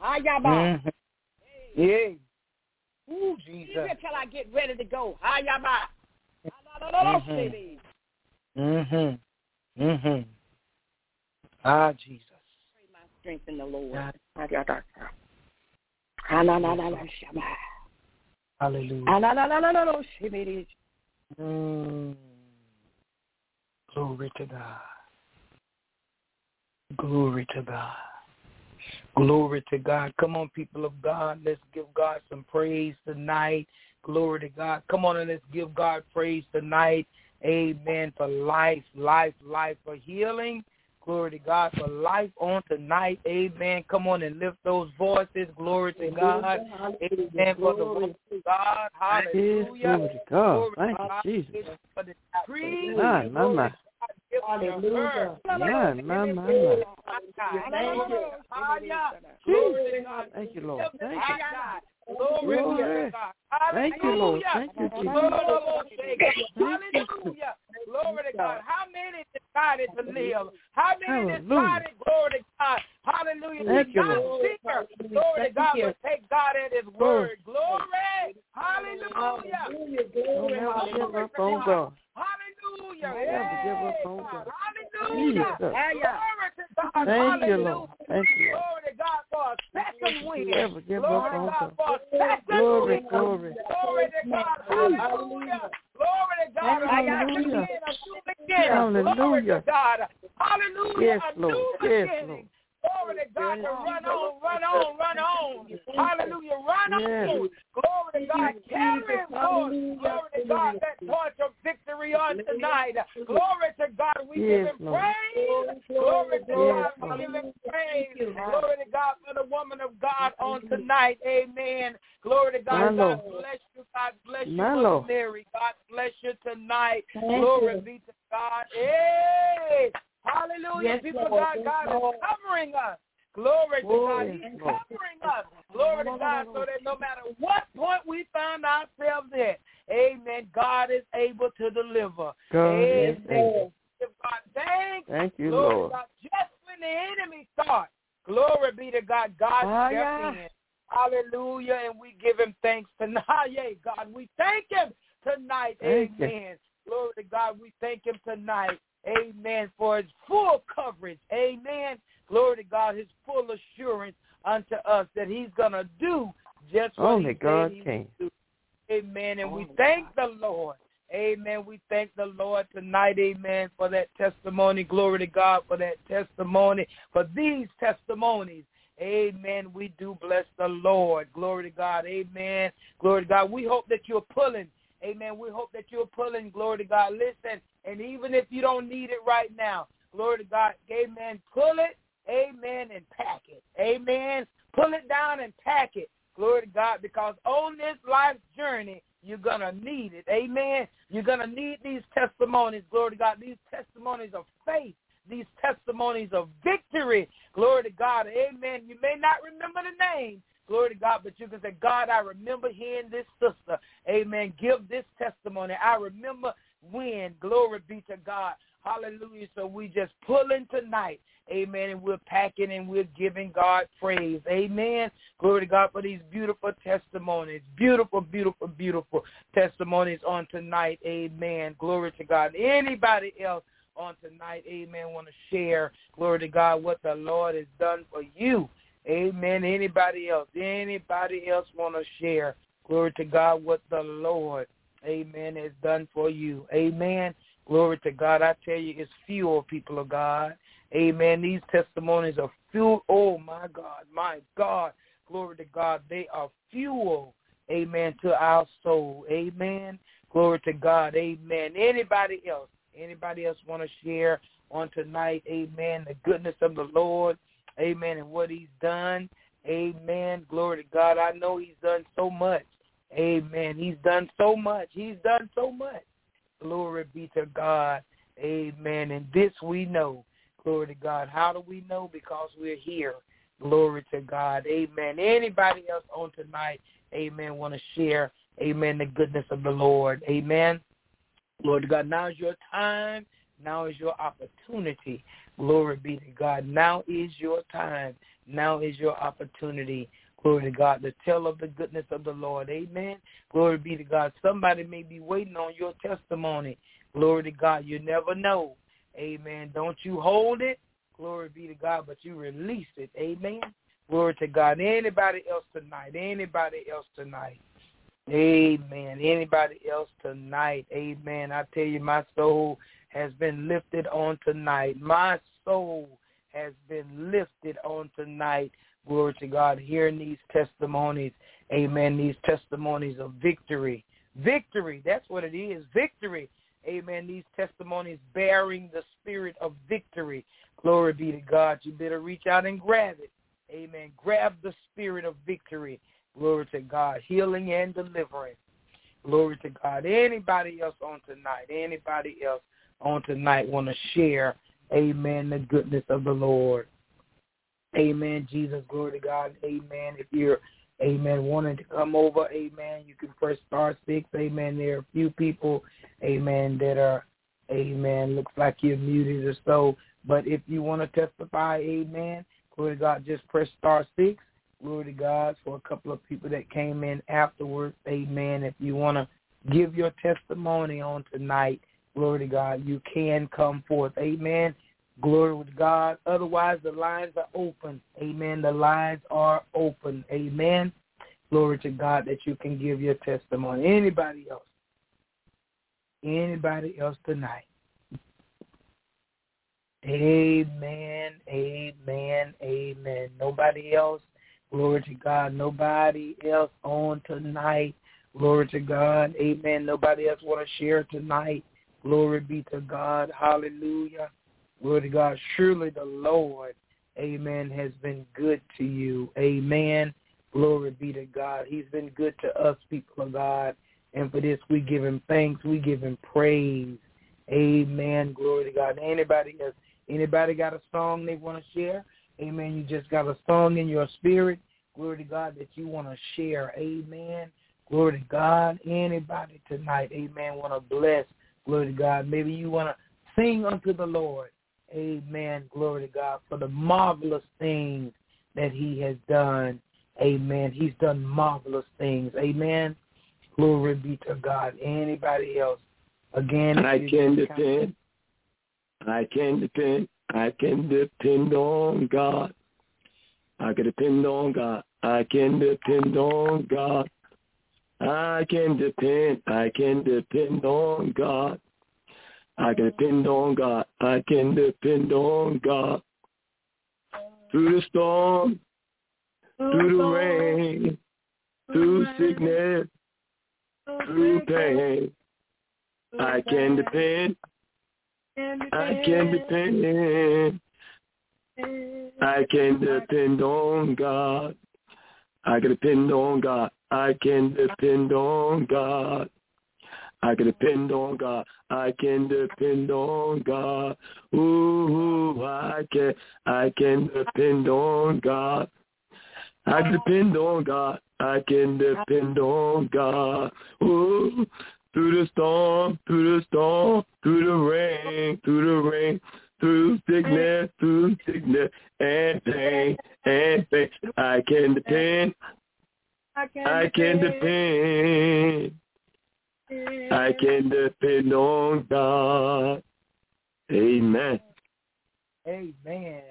Yeah. Ooh, Jesus. Even till I get ready to go. Ah, Jesus. Pray my strength in the Lord. Hallelujah. Glory to God. Glory to God. Glory to God. Come on, people of God. Let's give God some praise tonight. Glory to God. Come on and let's give God praise tonight. Amen. For life, for healing. Glory to God. For life on tonight. Amen. Come on and lift those voices. Glory to God. Amen. For the word of God. Hallelujah. Glory to God. Thank you, Jesus. For the decree. My. Hallelujah. Thank you, Lord. Thank you. Glory to God. Thank you, Lord. Thank you, Jesus. Hallelujah. Glory to God. How many decided to live? How many decided, glory to God, hallelujah, thank you, not Lord. seeker, glory to God, but take God at his word. Glory. Hallelujah. Don't ever give up on God. Hallelujah. Don't ever give up on God. Hallelujah. Jesus. Glory to God. Thank you, Lord. Thank you, Lord. Glory to God for a second win. Never give up Glory to on God God. for a second Glory, win. glory. Glory to God. Hallelujah. Glory to God. Hallelujah. Hallelujah. Glory to God. Hallelujah. Yes, A new Lord. Yes, beginning. Lord. Glory to God to run on. Hallelujah. Run on. Glory to God. Carry forth. Glory to God. That torch of victory on tonight. Glory to God. We give him praise. Glory to God. We give him praise. Glory to God for the woman of God on tonight. Amen. Glory to God. God bless you. God bless you, Mother Mary. God bless you tonight. Glory be to God. Hey. Hallelujah. People of God, God is covering us. Glory to God. He's covering us. Glory to God, so that no matter what point we find ourselves in, amen, God is able to deliver. Amen. Give God thanks. Thank you, glory Lord. To God. Just when the enemy starts, glory be to God, God steps in. Hallelujah. And we give him thanks tonight. Yay, God, we thank him tonight. Amen. Glory to God, we thank him tonight. Amen. For his full coverage. Amen. Glory to God, his full assurance unto us that he's going to do just what only he God said he can. would do. Amen. And we thank the Lord. Amen. We thank the Lord tonight. Amen. For that testimony. Glory to God for that testimony. For these testimonies. Amen. We do bless the Lord. Glory to God. Amen. Glory to God. We hope that you're pulling. Amen. We hope that you're pulling. Glory to God. Listen. And even if you don't need it right now, glory to God, amen, pull it, amen, and pack it. Amen. Pull it down and pack it. Glory to God, because on this life journey, you're going to need it. Amen. You're going to need these testimonies. Glory to God. These testimonies of faith. These testimonies of victory. Glory to God. Amen. You may not remember the name. Glory to God, but you can say, God, I remember hearing this sister. Amen. Give this testimony. I remember when. Glory be to God. Hallelujah. So we just pulling tonight. Amen. And we're packing and we're giving God praise. Amen. Glory to God for these beautiful testimonies. Beautiful, beautiful, beautiful testimonies on tonight. Amen. Glory to God. Anybody else on tonight, amen, want to share, glory to God, what the Lord has done for you? Amen. Anybody else want to share, glory to God, what the Lord, amen, has done for you? Amen. Glory to God. I tell you, it's fuel, people of God. Amen. These testimonies are fuel. Oh, my God. Glory to God. They are fuel. amen, to our soul. Amen. Glory to God. Amen. Anybody else want to share on tonight, amen, the goodness of the Lord, amen, and what he's done? Amen. Glory to God. I know he's done so much. Amen. He's done so much. He's done so much. Glory be to God. Amen. And this we know. Glory to God. How do we know? Because we're here. Glory to God. Amen. Anybody else on tonight, amen, want to share, amen, the goodness of the Lord? Amen. Lord God, now is your time. Now is your opportunity. Glory be to God. Now is your time. Now is your opportunity. Glory to God, to tell of the goodness of the Lord. Amen. Glory be to God. Somebody may be waiting on your testimony. Glory to God. You never know. Amen. Don't you hold it. Glory be to God, but you release it. Amen. Glory to God. Anybody else tonight? Anybody else tonight? Amen. Anybody else tonight? Amen. I tell you, my soul has been lifted on tonight. My soul has been lifted on tonight. Glory to God. Hearing these testimonies. Amen. These testimonies of victory. Victory. That's what it is. Victory. Amen. These testimonies bearing the spirit of victory. Glory be to God. You better reach out and grab it. Amen. Grab the spirit of victory. Glory to God. Healing and deliverance. Glory to God. Anybody else on tonight? Anybody else on tonight want to share, amen, the goodness of the Lord? Amen. Jesus, glory to God. Amen. If you're, amen, wanting to come over, amen, you can press star 6. Amen. There are a few people, amen, that are, amen, looks like you're muted or so. But if you want to testify, amen, glory to God, just press star 6. Glory to God for a couple of people that came in afterwards. Amen. If you want to give your testimony on tonight, glory to God, you can come forth. Amen. Glory to God. Otherwise, the lines are open. Amen. The lines are open. Amen. Glory to God that you can give your testimony. Anybody else? Anybody else tonight? Amen. Amen. Amen. Nobody else? Glory to God. Nobody else on tonight. Glory to God. Amen. Nobody else want to share tonight. Glory be to God. Hallelujah. Glory to God. Surely the Lord, amen, has been good to you. Amen. Glory be to God. He's been good to us, people of God. And for this, we give him thanks. We give him praise. Amen. Glory to God. Anybody else? Anybody got a song they want to share? Amen. You just got a song in your spirit. Glory to God that you want to share. Amen. Glory to God. Anybody tonight, amen, want to bless. Glory to God. Maybe you want to sing unto the Lord. Amen. Glory to God for the marvelous things that he has done. Amen. He's done marvelous things. Amen. Glory be to God. Anybody else? Again, I can depend. I can depend. I can depend on God. I can depend on God. I can depend on God. I can depend. I can depend on God. I can depend on God. I can depend on God. Through the storm, through the rain, through sickness, through pain, I can depend. I can depend. I can depend on God. I can depend on God. I can depend on God. I can depend on God. I can depend on God. Ooh, I can depend on God. I can depend on God. I can depend on God. Ooh, through the storm, through the rain, through sickness, and pain, I can depend. I can depend. I can depend on God. Amen. Amen.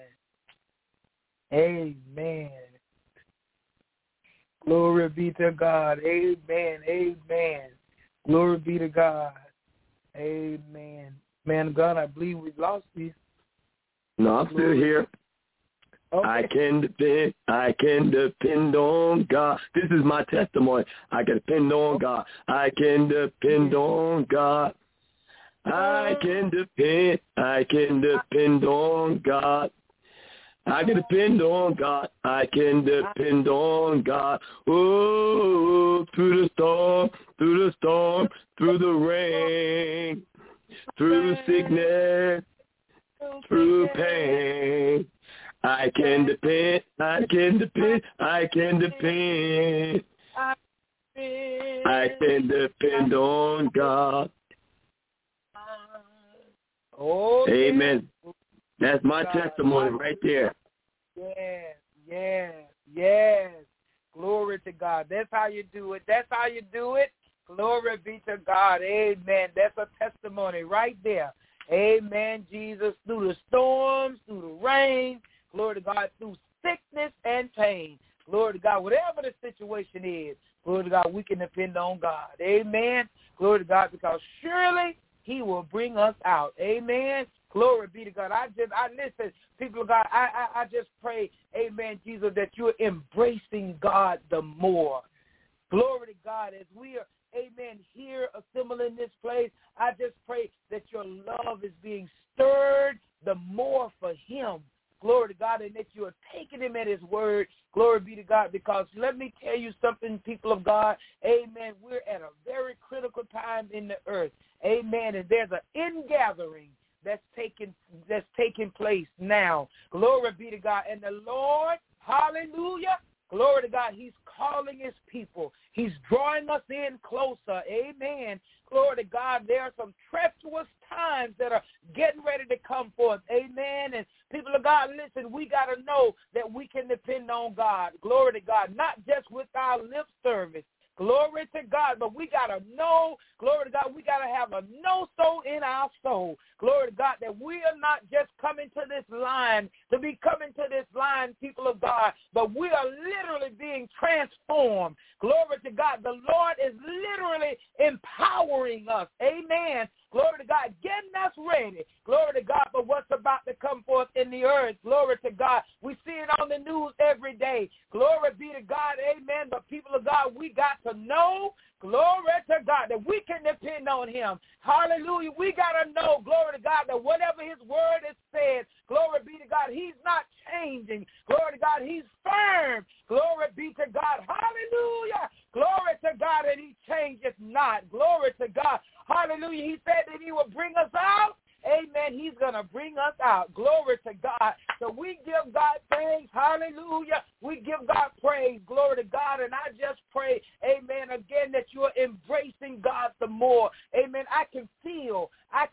Amen. Glory be to God. Amen. Amen. Glory be to God. Amen. Man of God, I believe we've lost you. No, I'm still here. Okay. I can depend on God. This is my testimony. I can depend on God. I can depend on God. I can depend on God. I can depend on God. I can depend on God. Oh, through the storm, through the rain, through sickness, through pain. I can depend on God. Oh, amen. That's my testimony right there. Yes. Glory to God. That's how you do it. Glory be to God. Amen. That's a testimony right there. Amen, Jesus. Through the storms, through the rain, glory to God, through sickness and pain. Glory to God. Whatever the situation is, glory to God, we can depend on God. Amen. Glory to God, because surely he will bring us out. Amen. Glory be to God. I listen, people of God, I just pray, amen, Jesus, that you're embracing God the more. Glory to God. As we are, amen, here assembled in this place, I just pray that your love is being stirred the more for him. Glory to God, and that you are taking him at his word. Glory be to God, because let me tell you something, people of God. Amen. We're at a very critical time in the earth. Amen. And there's an ingathering that's taking place now. Glory be to God. And the Lord, hallelujah, glory to God, he's calling his people. He's drawing us in closer. Amen. Glory to God. There are some treacherous times that are getting ready to come forth. Amen. And people of God, listen, we got to know that we can depend on God. Glory to God. Not just with our lip service. Glory to God. But we got to know, glory to God, we got to have a no-so in our soul. Glory to God, that we are not just coming to this line, people of God, but we are literally being transformed. Glory to God. The Lord is literally empowering us. Amen. Glory to God, getting us ready. Glory to God for what's about to come forth in the earth. Glory to God. We see it on the news every day. Glory be to God. Amen. But people of God, we got to know, glory to God, that we can depend on him. Hallelujah. We got to know, glory to God, that whatever his word has said, glory be to God, he's not changing. Glory to God, he's firm. Glory be to God. Hallelujah. Glory to God, and he changes not. Glory to God. Hallelujah. He said that he will bring us out. Amen. He's going to bring us out. Glory to God. So we give God thanks. Hallelujah. We give God praise. Glory to God. And I just pray, amen, again, that you're embracing God the more. Amen. I can feel,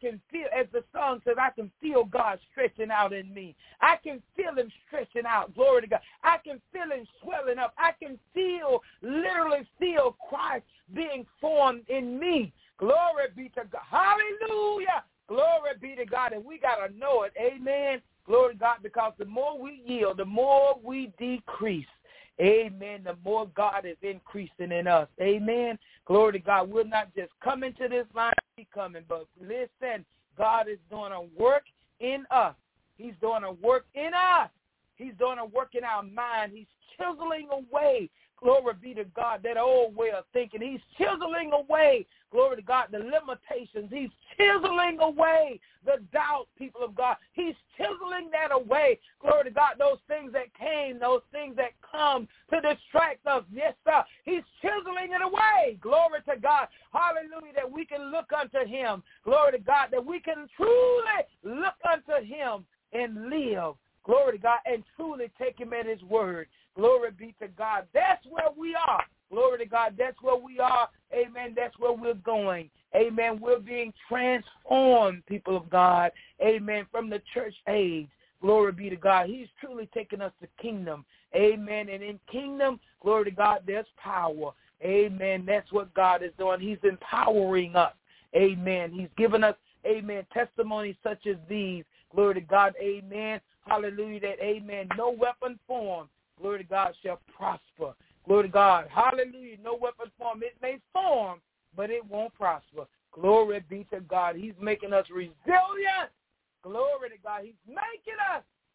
as the song says, I can feel God stretching out in me. I can feel him stretching out. Glory to God. I can feel him swelling up. I can literally feel Christ being formed in me. Glory be to God. Hallelujah. Glory be to God, and we got to know it. Amen. Glory to God, because the more we yield, the more we decrease. Amen. The more God is increasing in us. Amen. Glory to God. We're not just coming to this line, we coming, but listen, God is doing a work in us. He's doing a work in us. He's doing a work in our mind. He's chiseling away, glory be to God, that old way of thinking. He's chiseling away, glory to God, the limitations. He's chiseling away the doubt, people of God. He's chiseling that away, glory to God, those things that came, those things that come to distract us. Yes, sir. He's chiseling it away, glory to God. Hallelujah, that we can look unto him, glory to God, that we can truly look unto him and live, glory to God, and truly take him at his word. Glory be to God. That's where we are. Glory to God. That's where we are. Amen. That's where we're going. Amen. We're being transformed, people of God. Amen. From the church age. Glory be to God. He's truly taken us to kingdom. Amen. And in kingdom, glory to God, there's power. Amen. That's what God is doing. He's empowering us. Amen. He's given us, amen, testimonies such as these. Glory to God. Amen. Hallelujah. That, amen, no weapon formed, glory to God, shall prosper. Glory to God. Hallelujah. No weapon formed. It may form, but it won't prosper. Glory be to God. He's making us resilient. Glory to God. He's making us,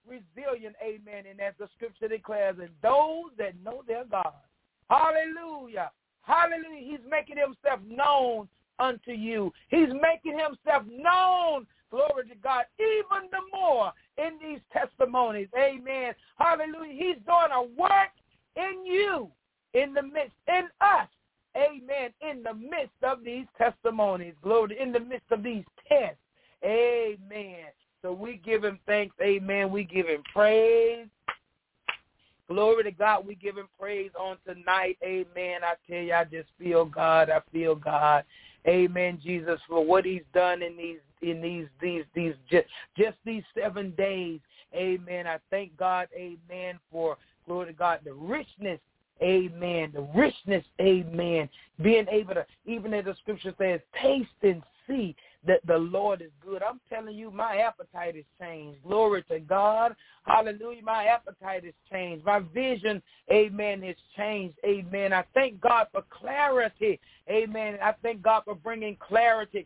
resilient, amen, and as the scripture declares, and those that know their God. Hallelujah. Hallelujah. He's making himself known unto you. He's making himself known, glory to God, even the more in these testimonies. Amen. Hallelujah. He's doing a work in you, in the midst, in us. Amen. In the midst of these testimonies. Glory, in the midst of these tests. Amen. So we give him thanks. Amen. We give him praise. Glory to God. We give him praise on tonight. Amen. I tell you, I just feel God. I feel God. Amen, Jesus, for what he's done in these just these 7 days. Amen. I thank God, amen, for, glory to God, the richness, amen, amen, being able to, even as the scripture says, taste and see that the Lord is good. I'm telling you, my appetite has changed. Glory to God. Hallelujah. My appetite has changed. My vision, amen, has changed. Amen. I thank God for clarity. Amen. I thank God for bringing clarity.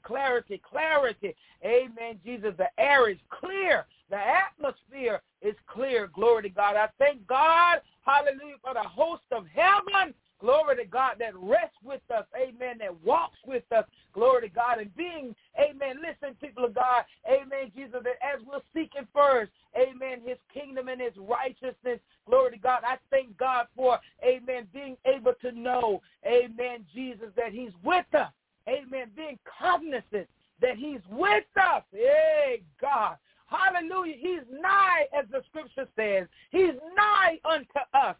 Amen. Jesus, the air is clear. The atmosphere is clear. Glory to God. I thank God, hallelujah, for the host of heaven. Glory to God, that rests with us, amen, that walks with us, glory to God, and being, amen, listen, people of God, amen, Jesus, that as we're seeking first, amen, his kingdom and his righteousness, glory to God, I thank God for, amen, being able to know, amen, Jesus, that he's with us, amen, being cognizant that he's with us, hey, God, hallelujah, he's nigh, as the scripture says, he's nigh unto us,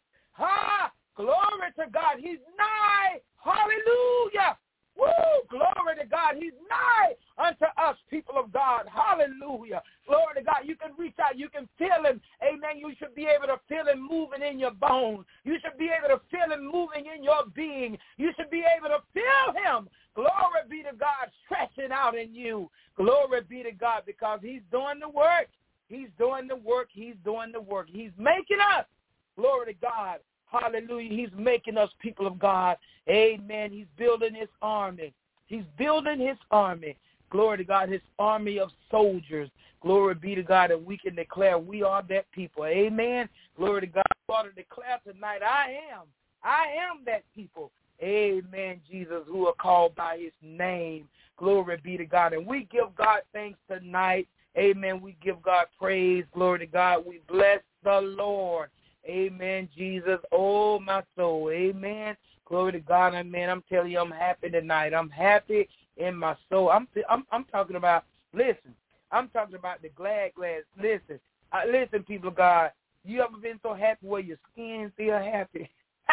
glory to God. He's nigh. Hallelujah. Woo. Glory to God. He's nigh unto us, people of God. Hallelujah. Glory to God. You can reach out. You can feel him. Amen. You should be able to feel him moving in your bones. You should be able to feel him moving in your being. You should be able to feel him. Glory be to God stretching out in you. Glory be to God, because he's doing the work. He's doing the work. He's doing the work. He's making us. Glory to God. Hallelujah. He's making us people of God. Amen. He's building his army. He's building his army. Glory to God, his army of soldiers. Glory be to God, and we can declare we are that people. Amen. Glory to God. We ought to declare tonight, I am that people. Amen, Jesus, who are called by his name. Glory be to God. And we give God thanks tonight. Amen. We give God praise. Glory to God. We bless the Lord. Amen, Jesus. Oh, my soul. Amen. Glory to God. Amen. I'm telling you, I'm happy tonight. I'm happy in my soul. I'm talking about, listen, I'm talking about the glad glass. Listen, listen, people of God. You ever been so happy where your skin feel happy?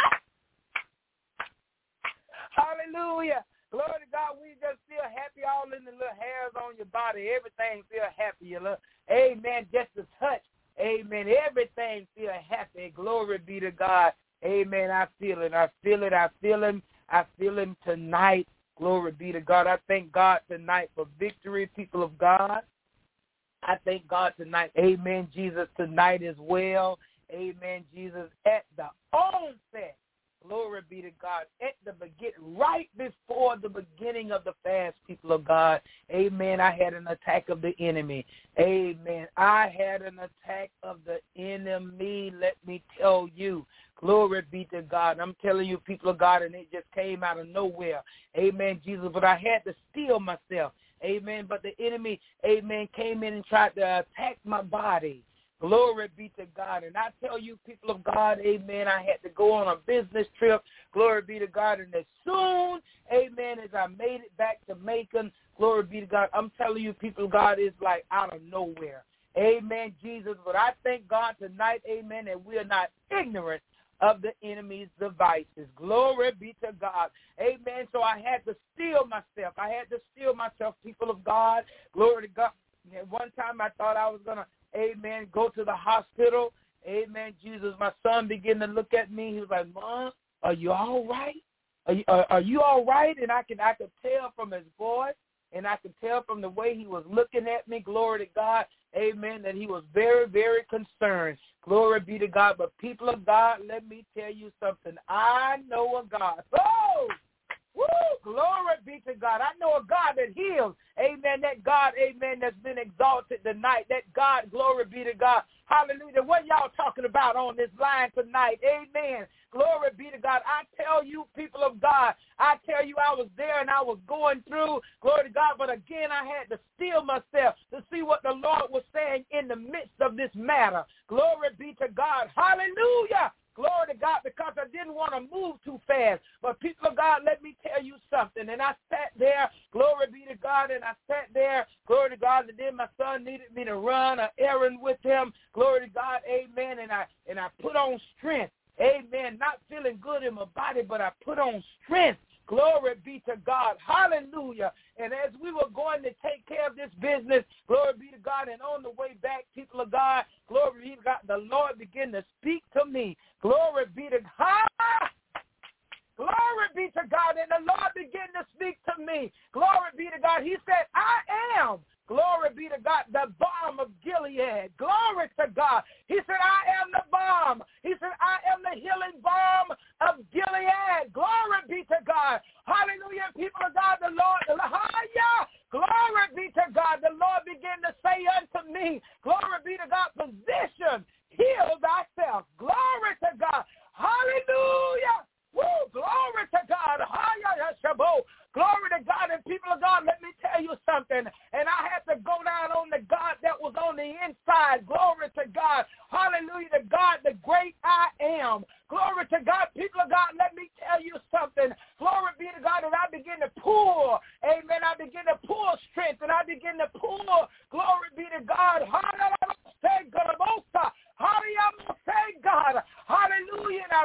Hallelujah. Glory to God. We just feel happy all in the little hairs on your body. Everything feel happy. You look. Amen. Just a touch. Amen. Everything feel happy. Glory be to God. Amen. I feel it. I feel it. I feel him. I feel him tonight. Glory be to God. I thank God tonight for victory, people of God. I thank God tonight. Amen. Jesus tonight as well. Amen. Jesus at the onset. Glory be to God. At the beginning, right before the beginning of the fast, people of God. Amen. I had an attack of the enemy. Amen. I had an attack of the enemy. Let me tell you. Glory be to God. I'm telling you, people of God, and it just came out of nowhere. Amen, Jesus. But I had to steel myself. Amen. But the enemy, amen, came in and tried to attack my body. Glory be to God. And I tell you, people of God, amen, I had to go on a business trip. Glory be to God. And as soon, amen, as I made it back to Macon, glory be to God, I'm telling you, people of God, it's like out of nowhere. Amen, Jesus. But I thank God tonight, amen, that we are not ignorant of the enemy's devices. Glory be to God. Amen. So I had to steel myself. People of God. Glory to God. At one time I thought I was going to, amen, go to the hospital. Amen, Jesus. My son began to look at me. He was like, Mom, are you all right? Are you all right? And I could tell from his voice, and I could tell from the way he was looking at me, glory to God, amen, that he was very, very concerned. Glory be to God. But people of God, let me tell you something. I know a God. Oh! Woo! Woo! Glory be to God. I know a God that heals. Amen. That God, amen, that's been exalted tonight. That God, glory be to God. Hallelujah. What y'all talking about on this line tonight? Amen. Glory be to God. I tell you, people of God, I tell you, I was there and I was going through. Glory to God. But again, I had to still myself to see what the Lord was saying in the midst of this matter. Glory be to God. Hallelujah. Glory to God, because I didn't want to move too fast. But people of God, let me tell you something. And I sat there, glory be to God, and I sat there, glory to God, and then my son needed me to run an errand with him. Glory to God, amen. And I put on strength. Amen. Not feeling good in my body, but I put on strength. Glory be to God. Hallelujah. And as we were going to take care of this business, glory be to God, and on the way back, people of God, glory be to God, the Lord began to speak to me. Glory be to God. Glory be to God. And the Lord began to speak to me. Glory be to God. He said, I am. Glory be to God, the balm of Gilead. Glory to God. He said, I am the balm. He said, I am the healing balm of Gilead. Glory be to God. Hallelujah. People of God, the Lord, glory be to God. The Lord began to say unto me, glory be to God, physician, heal thyself. Glory to God. Hallelujah. Woo, glory to God. Glory to God. And people of God, let me tell you something. And I had to go down on the God that was on the inside. Glory to God. Hallelujah to God, the great I am. Glory to God. People of God, let me tell you something. Glory be to God. And I begin to pull. Amen. I begin to pull strength. And I begin to pull. Glory be to God. God. Hallelujah. And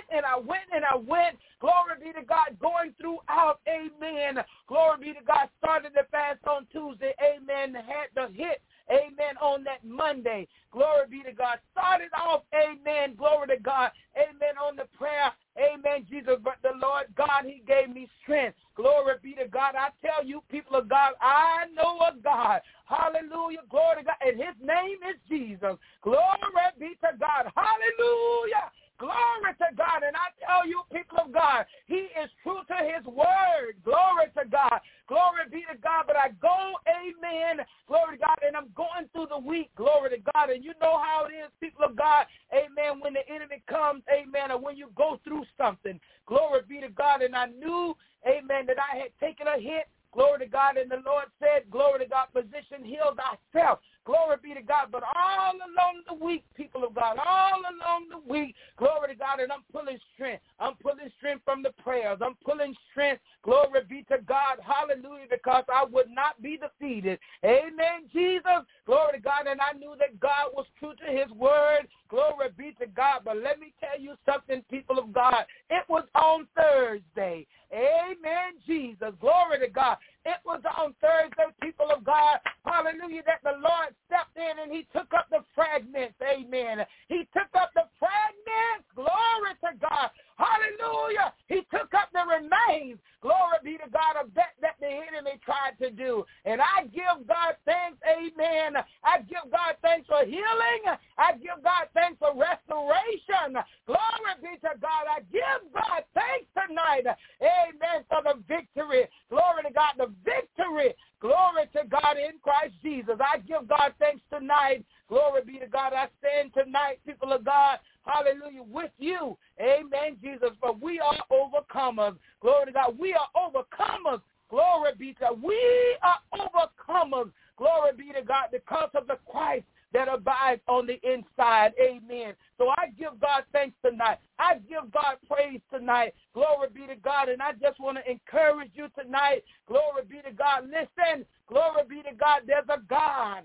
I went. Glory be to God. Going throughout. Amen. Glory be to God. Started the fast on Tuesday. Amen. Had the hit. Amen. On that Monday. Glory be to God. Started off. Amen. Glory to God. Amen. On the prayer. Amen. Jesus. But the Lord God, he gave me strength. Glory be to God. I tell you, people of God, I know a God. Hallelujah. Glory to God. And his name is Jesus. Glory be to God. Hallelujah. Glory to God. And I tell you, people of God, he is true to his word. Glory to God. Glory be to God. But I go, amen, glory to God, and I'm going through the week. Glory to God. And you know how it is, people of God, amen, when the enemy comes, amen, or when you go through something. Glory be to God. And I knew, amen, that I had taken a hit. Glory to God. And the Lord said, glory to God, physician, heal thyself. Glory be to God. But all along the week, people of God, all along the week, glory to God, and I'm pulling strength. I'm pulling strength from the prayers. I'm pulling strength. Glory be to God. Hallelujah, because I would not be defeated. Amen, Jesus. Glory to God. And I knew that God was true to his word. Glory be to God. But let me tell you something, people of God. It was on Thursday. Amen, Jesus. Glory to God. It was on Thursday, people of God, hallelujah, that the Lord stepped in and he took up the fragments, amen. He took up the fragments, glory to God, hallelujah. He took up the remains, glory be to God, of that the enemy tried to do. And I give God thanks, amen. I give God thanks for healing. I give God thanks for restoration. Glory be to God. I give God thanks tonight, amen, for the victory. Glory to God, the victory. Glory to God in Christ Jesus. I give God thanks tonight. Glory be to God. I stand tonight, people of God, hallelujah, with you. Amen, Jesus. For we are overcomers. Glory to God. We are overcomers. Glory be to God. We are overcomers. Glory be to God because of the Christ that abides on the inside. Amen. So I give God thanks tonight. I give God praise tonight. Glory be to God. And I just want to encourage you tonight. Glory be to God. Listen. Glory be to God. There's a God.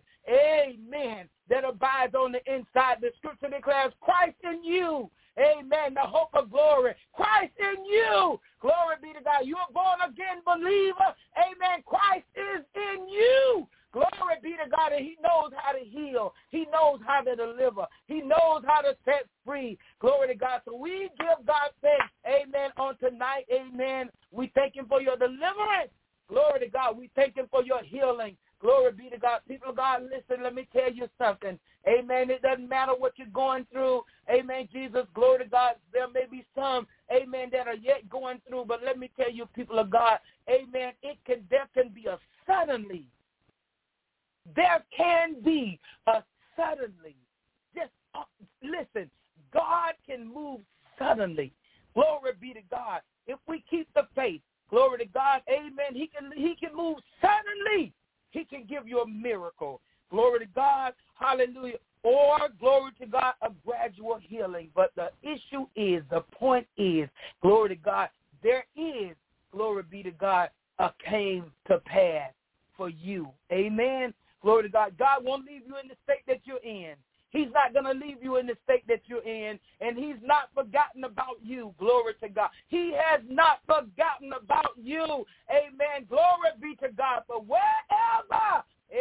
Amen. That abides on the inside. The scripture declares Christ in you. Amen. The hope of glory. Christ in you. Glory be to God. You're a born again believer. Amen. Christ is in you. Glory be to God, and he knows how to heal. He knows how to deliver. He knows how to set free. Glory to God. So we give God thanks, amen, on tonight, amen. We thank him for your deliverance. Glory to God. We thank him for your healing. Glory be to God. People of God, listen, let me tell you something. Amen. It doesn't matter what you're going through. Amen, Jesus. Glory to God. There may be some, amen, that are yet going through. But let me tell you, people of God, amen, there can be a suddenly. There can be a suddenly. Just listen, God can move suddenly. Glory be to God. If we keep the faith, glory to God, amen, he can move suddenly. He can give you a miracle. Glory to God, hallelujah. Or, glory to God, a gradual healing. But the issue is, the point is, glory to God, there is, glory be to God, a came to pass for you. Amen. Glory to God. God won't leave you in the state that you're in. He's not going to leave you in the state that you're in, and he's not forgotten about you. Glory to God. He has not forgotten about you. Amen. Glory be to God. But wherever,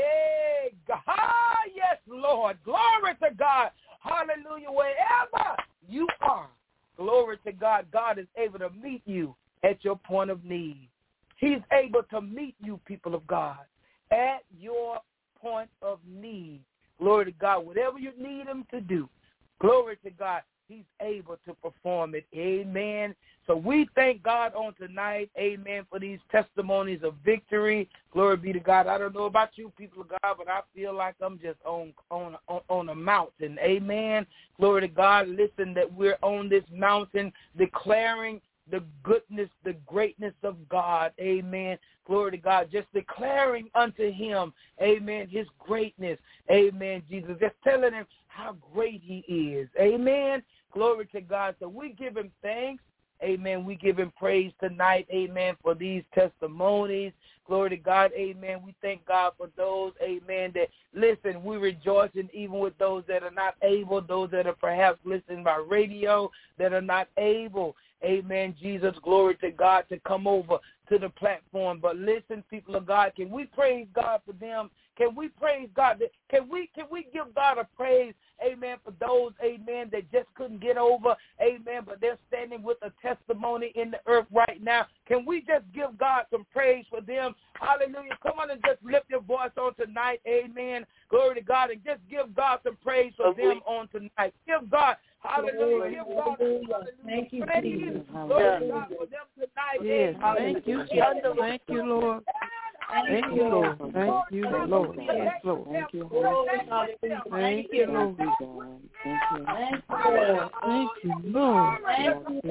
God, yes, Lord, glory to God. Hallelujah. Wherever you are, glory to God, God is able to meet you at your point of need. He's able to meet you, people of God, at your point of need. Glory to God. Whatever you need him to do, glory to God, he's able to perform it. Amen. So we thank God on tonight, amen, for these testimonies of victory. Glory be to God. I don't know about you, people of God, but I feel like I'm just on a mountain. Amen. Glory to God. Listen, that we're on this mountain declaring the goodness, the greatness of God. Amen. Glory to God. Just declaring unto him, amen, his greatness. Amen, Jesus. Just telling him how great he is. Amen. Glory to God. So we give him thanks. Amen. We give him praise tonight. Amen. For these testimonies. Glory to God. Amen. We thank God for those, amen, that listen, we rejoicing even with those that are not able, those that are perhaps listening by radio that are not able. Amen, Jesus, glory to God, to come over to the platform. But listen, people of God, can we praise God for them? Can we praise God? Can we give God a praise, amen, for those, amen, that just couldn't get over, amen, but they're standing with a testimony in the earth right now. Can we just give God some praise for them? Hallelujah. Come on and just lift your voice on tonight, amen. Glory to God, and just give God some praise for them on tonight. Give God, hallelujah. Give God, hallelujah. Thank you, Jesus. Glory to God for them tonight. Yes, thank you, Jesus. Thank you, Lord. Thank you, Lord. Thank you, Lord. Yes, Lord. Thank you. Thank you, Lord. Thank you, Lord. Thank you,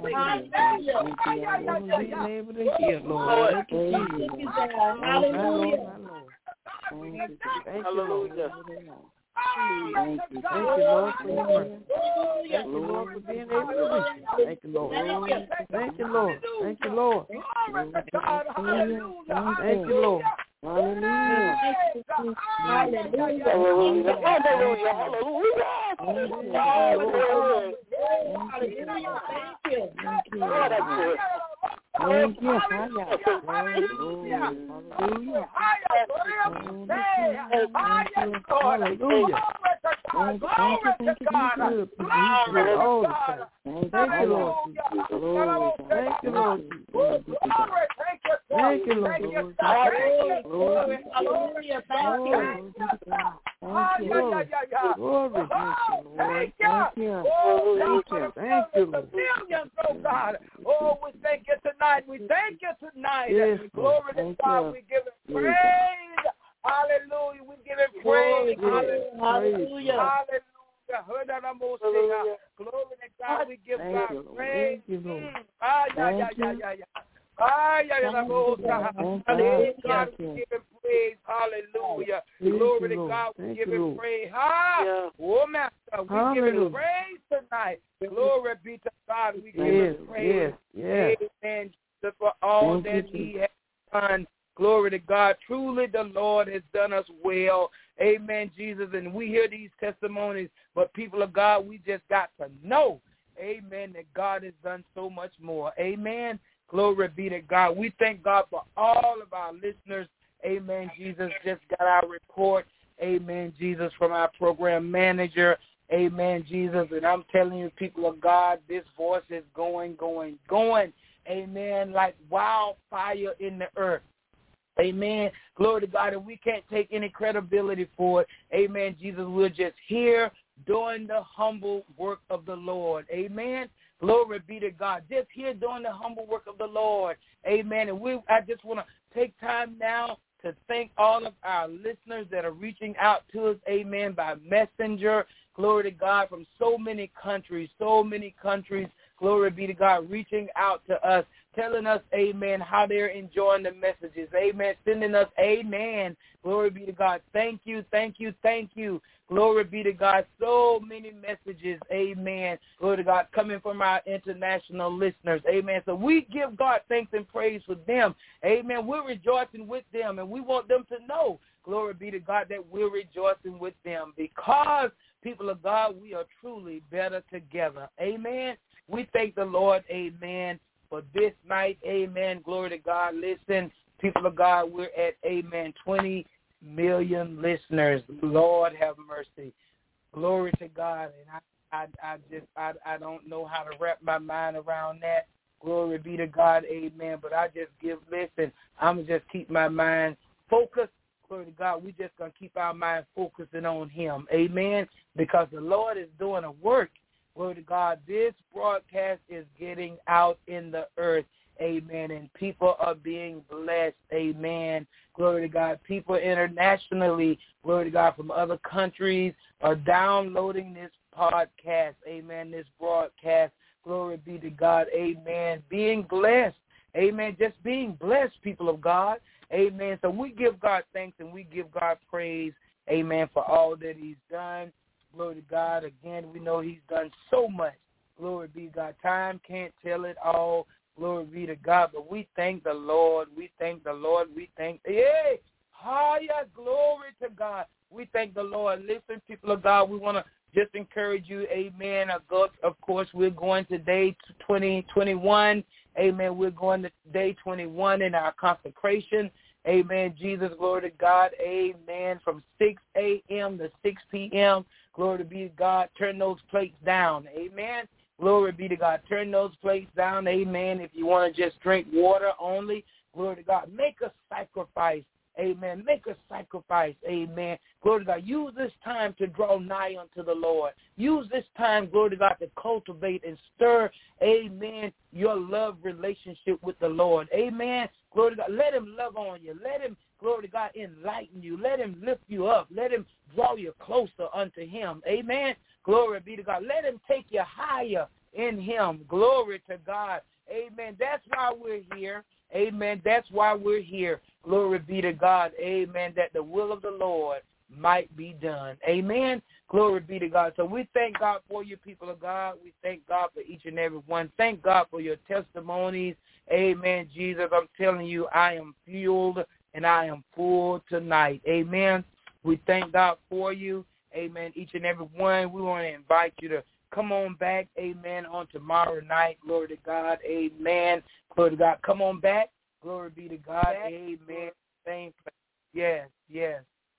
Being able to hear, Lord. Thank you, Jesus. Hallelujah. Thank you, Lord. Thank you, Lord, for your mercy. Thank you, Lord, for being able to reach you. Thank you, Lord. Thank you, Lord. Thank you, Lord. Thank you, Lord. Hallelujah. Hallelujah. Hallelujah. Thank you. Oh, we thank you tonight. We thank you tonight. Yes, glory to God. We give him praise. Hallelujah. We give him praise. Hallelujah. Hallelujah. Glory to God. We give God praise. Thank you, Lord. God, we give him praise. Hallelujah. Glory to God. We give him praise. Oh, Master, we give him praise tonight. Glory be to God. We give him praise. Amen. For all that he has done. Glory to God. Truly the Lord has done us well. Amen, Jesus. And we hear these testimonies, but people of God, we just got to know, amen, that God has done so much more. Amen. Glory be to God. We thank God for all of our listeners. Amen, Jesus. Just got our report. Amen, Jesus, from our program manager. Amen, Jesus. And I'm telling you, people of God, this voice is going. Amen, like wildfire in the earth. Amen. Glory to God. And we can't take any credibility for it. Amen. Jesus, we're just here doing the humble work of the Lord. Amen. Glory be to God. Just here doing the humble work of the Lord. Amen. And I just want to take time now to thank all of our listeners that are reaching out to us, amen, by messenger. Glory to God, from so many countries. Glory be to God, reaching out to us, telling us, amen, how they're enjoying the messages. Amen. Sending us, amen. Glory be to God. Thank you. Glory be to God. So many messages, amen. Glory to God, coming from our international listeners, amen. So we give God thanks and praise for them, amen. We're rejoicing with them, and we want them to know, glory be to God, that we're rejoicing with them because, people of God, we are truly better together, amen. We thank the Lord, amen, for this night, amen. Glory to God. Listen, people of God, we're at, amen, 20 million listeners. Lord have mercy. Glory to God. And I don't know how to wrap my mind around that. Glory be to God, amen. But I just listen, I'm going to just keep my mind focused. Glory to God. We just going to keep our mind focusing on him, amen, because the Lord is doing a work. Glory to God. This broadcast is getting out in the earth. Amen. And people are being blessed. Amen. Glory to God. People internationally, glory to God, from other countries are downloading this podcast. Amen. This broadcast. Glory be to God. Amen. Being blessed. Amen. Just being blessed, people of God. Amen. So we give God thanks and we give God praise. Amen. For all that he's done. Glory to God. Again, we know he's done so much. Glory be to God. Time can't tell it all. Glory be to God. But we thank the Lord. Hey, higher glory to God. We thank the Lord. Listen, people of God, we want to just encourage you. Amen. Of course, we're going to day 2021. Amen. We're going to day 21 in our consecration. Amen. Jesus, glory to God. Amen. From 6 a.m. to 6 p.m. Glory be to God. Turn those plates down. Amen. Glory be to God. Turn those plates down. Amen. If you want to just drink water only, glory to God. Make a sacrifice. Amen. Make a sacrifice. Amen. Glory to God. Use this time to draw nigh unto the Lord. Use this time, glory to God, to cultivate and stir, amen, your love relationship with the Lord. Amen. Glory to God. Let him love on you. Let him, glory to God, enlighten you. Let him lift you up. Let him draw you closer unto him. Amen. Glory be to God. Let him take you higher in him. Glory to God. Amen. That's why we're here. Amen. That's why we're here. Glory be to God. Amen. That the will of the Lord might be done. Amen. Glory be to God. So we thank God for you, people of God. We thank God for each and every one. Thank God for your testimonies. Amen. Jesus, I'm telling you, I am fueled and I am full tonight. Amen. We thank God for you. Amen. Each and every one. We want to invite you to come on back. Amen. On tomorrow night. Glory to God. Amen. Glory to God. Come on back. Glory be to God. Amen. Same place. Yes, yes.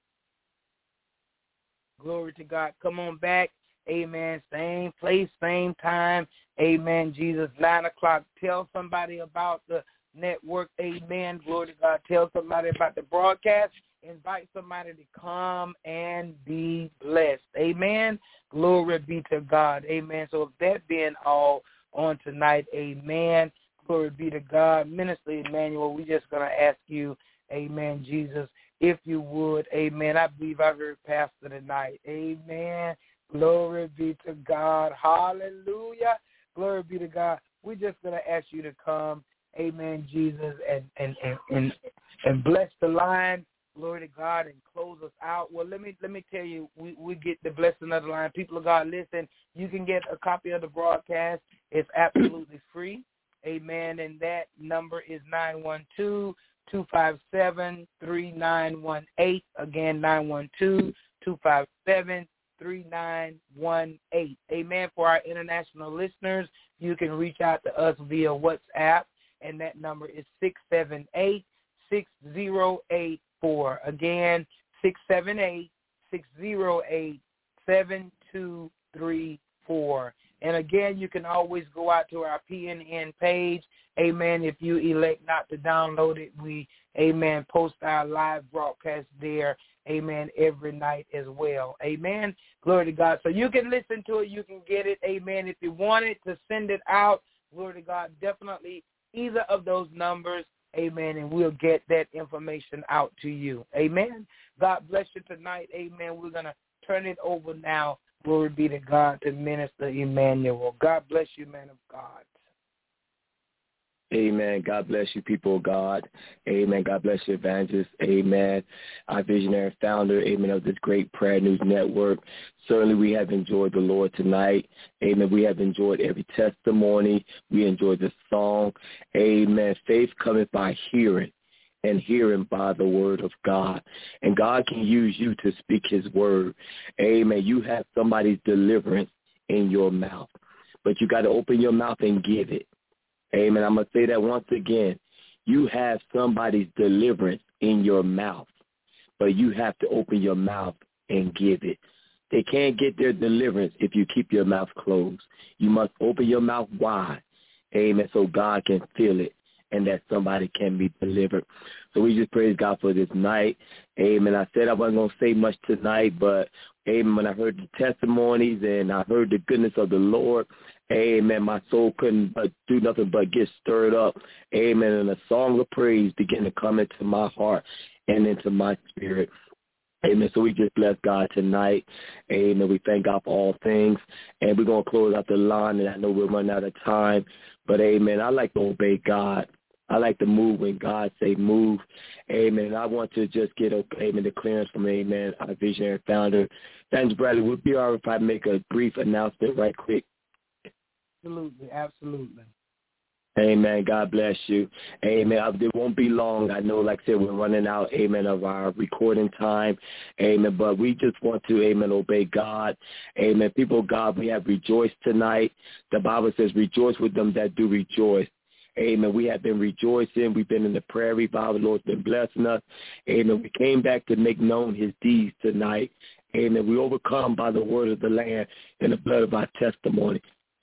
Glory to God. Come on back. Amen. Same place, same time. Amen. Jesus, 9 o'clock. Tell somebody about the network. Amen. Glory to God. Tell somebody about the broadcast. Invite somebody to come and be blessed. Amen. Glory be to God. Amen. So if that being all on tonight, amen. Glory be to God. Minister Emmanuel, we're just going to ask you, amen, Jesus, if you would, amen. I believe I heard Pastor tonight. Amen. Glory be to God. Hallelujah. Glory be to God. We're just going to ask you to come, amen, Jesus, and bless the line. Glory to God, and close us out. Well, let me tell you, we get the blessing of the line. People of God, listen, you can get a copy of the broadcast. It's absolutely free. Amen. And that number is 912-257-3918. Again, 912-257-3918. Amen. For our international listeners, you can reach out to us via WhatsApp, and that number is 678-6084. Again, 678-608-7234. And again, you can always go out to our PNN page. Amen. If you elect not to download it, we, amen, post our live broadcast there, amen, every night as well. Amen. Glory to God. So you can listen to it. You can get it. Amen. If you want it to send it out, glory to God, definitely either of those numbers, amen, and we'll get that information out to you. Amen. God bless you tonight. Amen. We're going to turn it over now. Glory be to God, to Minister Emmanuel. God bless you, man of God. Amen. God bless you, people of God. Amen. God bless you, evangelist. Amen. Our visionary founder, amen, of this great Prayer News Network. Certainly we have enjoyed the Lord tonight. Amen. We have enjoyed every testimony. We enjoyed the song. Amen. Faith cometh by hearing, and hearing by the word of God. And God can use you to speak his word. Amen. You have somebody's deliverance in your mouth, but you got to open your mouth and give it. Amen. I'm going to say that once again. You have somebody's deliverance in your mouth, but you have to open your mouth and give it. They can't get their deliverance if you keep your mouth closed. You must open your mouth wide, amen, so God can feel it and that somebody can be delivered. So we just praise God for this night. Amen. I said I wasn't going to say much tonight, but amen, when I heard the testimonies and I heard the goodness of the Lord, amen, my soul couldn't do nothing but get stirred up. Amen. And a song of praise began to come into my heart and into my spirit. Amen. So we just bless God tonight. Amen. We thank God for all things. And we're going to close out the line, and I know we're running out of time. But, amen, I like to obey God. I like to move when God say move. Amen. I want to just get amen, the clearance from, amen, our visionary founder. Thanks, Bradley. Would it be all right if I make a brief announcement right quick? Absolutely. Absolutely. Amen. God bless you. Amen. It won't be long. I know, like I said, we're running out, amen, of our recording time. Amen. But we just want to, amen, obey God. Amen. People of God, we have rejoiced tonight. The Bible says, rejoice with them that do rejoice. Amen. We have been rejoicing. We've been in the prayer revival. The Lord's been blessing us. Amen. We came back to make known his deeds tonight. Amen. We overcome by the word of the Lamb and the blood of our testimony.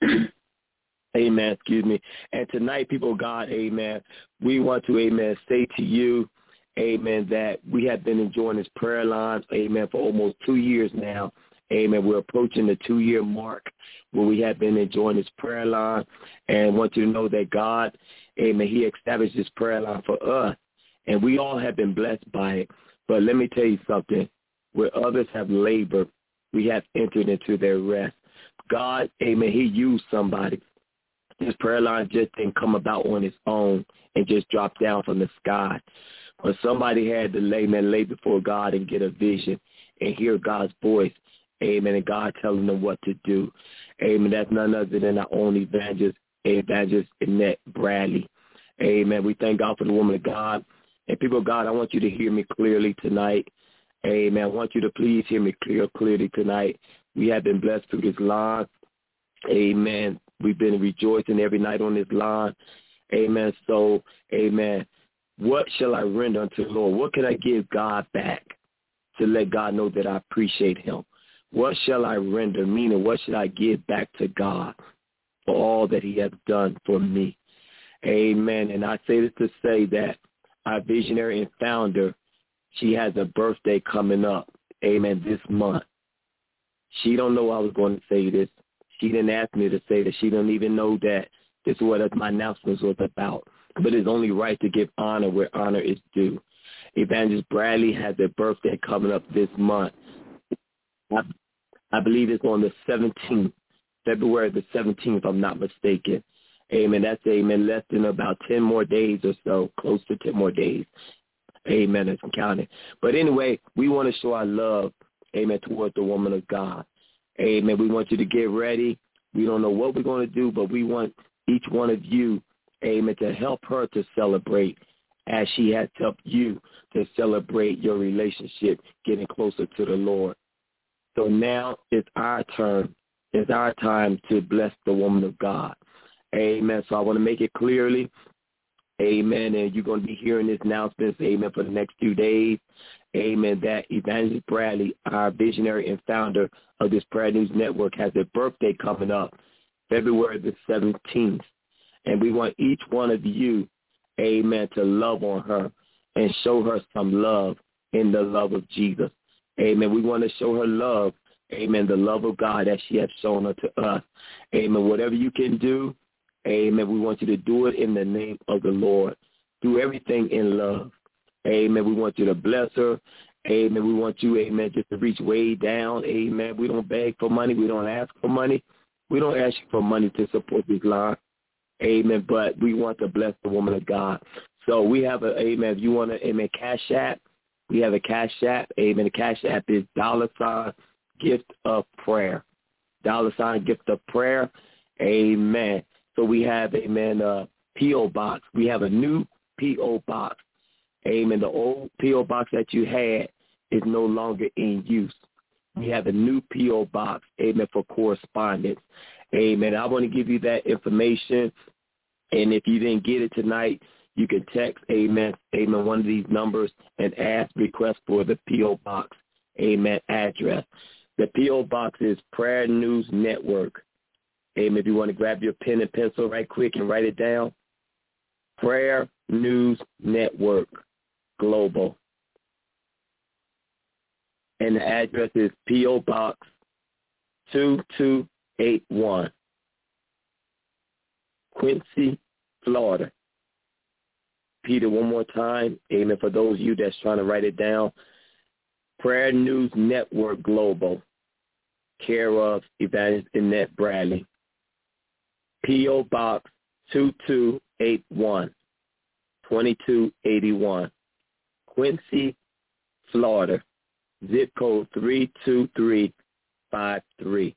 Amen. Excuse me. And tonight, people of God, amen, we want to, amen, say to you, amen, that we have been enjoying this prayer line, amen, for almost 2 years now. Amen. We're approaching the 2-year mark where we have been enjoying this prayer line, and want you to know that God, amen, he established this prayer line for us, and we all have been blessed by it. But let me tell you something. Where others have labored, we have entered into their rest. God, amen, he used somebody. This prayer line just didn't come about on its own and just drop down from the sky. But somebody had to lay before God and get a vision and hear God's voice. Amen. And God telling them what to do. Amen. That's none other than our own evangelist Annette Bradley. Amen. We thank God for the woman of God. And people of God, I want you to hear me clearly tonight. Amen. I want you to please hear me clearly tonight. We have been blessed through this line. Amen. We've been rejoicing every night on this line. Amen. So, amen. What shall I render unto the Lord? What can I give God back to let God know that I appreciate him? What shall I render? Meaning, what should I give back to God for all that he has done for me? Amen. And I say this to say that our visionary and founder, she has a birthday coming up. Amen. This month. She don't know I was going to say this. She didn't ask me to say that. She don't even know that this is what my announcements was about. But it's only right to give honor where honor is due. Evangelist Bradley has their birthday coming up this month. I believe it's on the 17th, February the 17th, if I'm not mistaken. Amen. That's, amen, less than about 10 more days or so, close to 10 more days. Amen. As I'm counting. But anyway, we want to show our love, amen, towards the woman of God. Amen. We want you to get ready. We don't know what we're going to do, but we want each one of you, amen, to help her to celebrate as she has helped you to celebrate your relationship, getting closer to the Lord. So now it's our turn. It's our time to bless the woman of God. Amen. So I want to make it clearly. Amen. And you're going to be hearing this announcement, amen, for the next 2 days. Amen. That Evangelist Bradley, our visionary and founder of this Prayer News Network, has a birthday coming up. February the 17th. And we want each one of you, amen, to love on her and show her some love in the love of Jesus. Amen. We want to show her love, amen, the love of God that she has shown her to us. Amen. Whatever you can do, amen, we want you to do it in the name of the Lord. Do everything in love. Amen. We want you to bless her. Amen. We want you, amen, just to reach way down. Amen. We don't beg for money. We don't ask for money. We don't ask you for money to support this line. Amen. But we want to bless the woman of God. So we have a, amen, if you want to, amen, Cash App, we have a Cash App. Amen. The Cash App is $ gift of prayer. $ gift of prayer. Amen. So we have, amen, P.O. Box. We have a new P.O. Box. Amen. The old P.O. Box that you had is no longer in use. We have a new P.O. Box, amen, for correspondence. Amen. I want to give you that information. And if you didn't get it tonight, you can text, amen, one of these numbers and request for the P.O. Box, amen, address. The P.O. Box is Prayer News Network. Amen. If you want to grab your pen and pencil right quick and write it down, Prayer News Network Global. And the address is P.O. Box 2281, Quincy, Florida. Repeat it one more time. Amen. For those of you that's trying to write it down, Prayer News Network Global, care of Evangelist Annette Bradley. P.O. Box 2281, 2281, Quincy, Florida. Zip code 32353.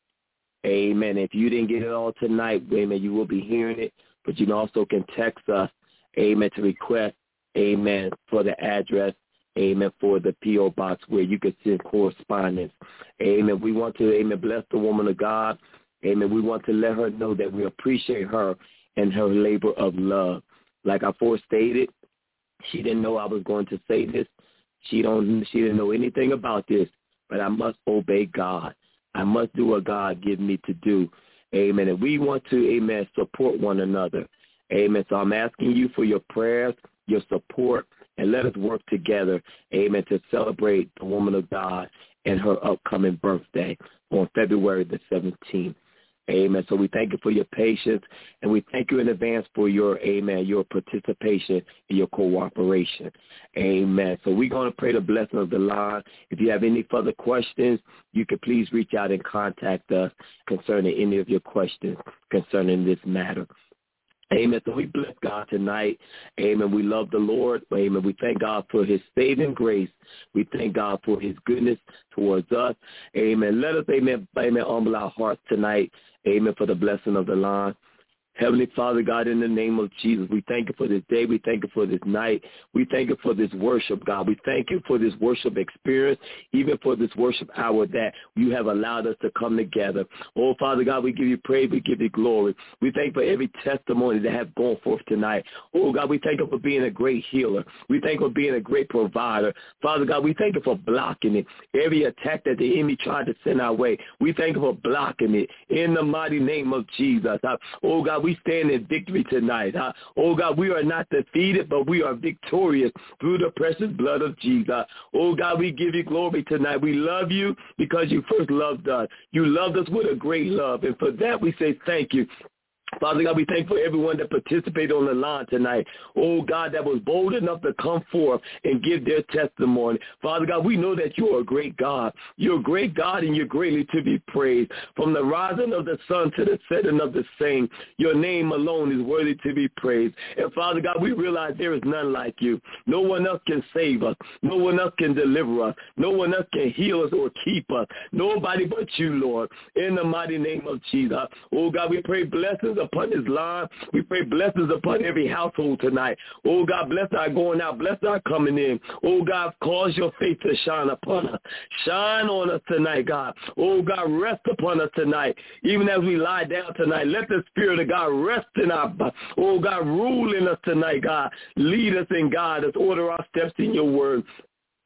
Amen. If you didn't get it all tonight, amen, you will be hearing it. But you also can text us, amen, to request, amen, for the address, amen, for the P.O. Box where you can send correspondence. Amen. We want to, amen, bless the woman of God. Amen. We want to let her know that we appreciate her and her labor of love. Like I forestated, she didn't know I was going to say this. She didn't know anything about this, but I must obey God. I must do what God gives me to do. Amen. And we want to, amen, support one another. Amen. So I'm asking you for your prayers, your support, and let us work together, amen, to celebrate the woman of God and her upcoming birthday on February the 17th. Amen. So we thank you for your patience, and we thank you in advance for your, amen, your participation and your cooperation. Amen. So we're going to pray the blessing of the line. If you have any further questions, you can please reach out and contact us concerning any of your questions concerning this matter. Amen. So we bless God tonight. Amen. We love the Lord. Amen. We thank God for his saving grace. We thank God for his goodness towards us. Amen. Let us, amen, humble our hearts tonight. Amen. For the blessing of the line. Heavenly Father, God, in the name of Jesus, we thank you for this day. We thank you for this night. We thank you for this worship, God. We thank you for this worship experience, even for this worship hour that you have allowed us to come together. Oh, Father God, we give you praise. We give you glory. We thank you for every testimony that has gone forth tonight. Oh, God, we thank you for being a great healer. We thank you for being a great provider. Father God, we thank you for blocking it. Every attack that the enemy tried to send our way, we thank you for blocking it in the mighty name of Jesus. Oh, God, we stand in victory tonight. Oh, God, we are not defeated, but we are victorious through the precious blood of Jesus. Oh, God, we give you glory tonight. We love you because you first loved us. You loved us with a great love, and for that we say thank you. Father God, we thank you for everyone that participated on the line tonight. Oh, God, that was bold enough to come forth and give their testimony. Father God, we know that you are a great God. You're a great God, and you're greatly to be praised. From the rising of the sun to the setting of the same, your name alone is worthy to be praised. And, Father God, we realize there is none like you. No one else can save us. No one else can deliver us. No one else can heal us or keep us. Nobody but you, Lord, in the mighty name of Jesus. Oh, God, we pray blessings upon this line. We pray blessings upon every household tonight. Oh, God, bless our going out. Bless our coming in. Oh, God, cause your face to shine upon us. Shine on us tonight, God. Oh, God, rest upon us tonight. Even as we lie down tonight, let the Spirit of God rest in our body. Oh, God, rule in us tonight, God. Lead us and guide us. Order our steps in your word.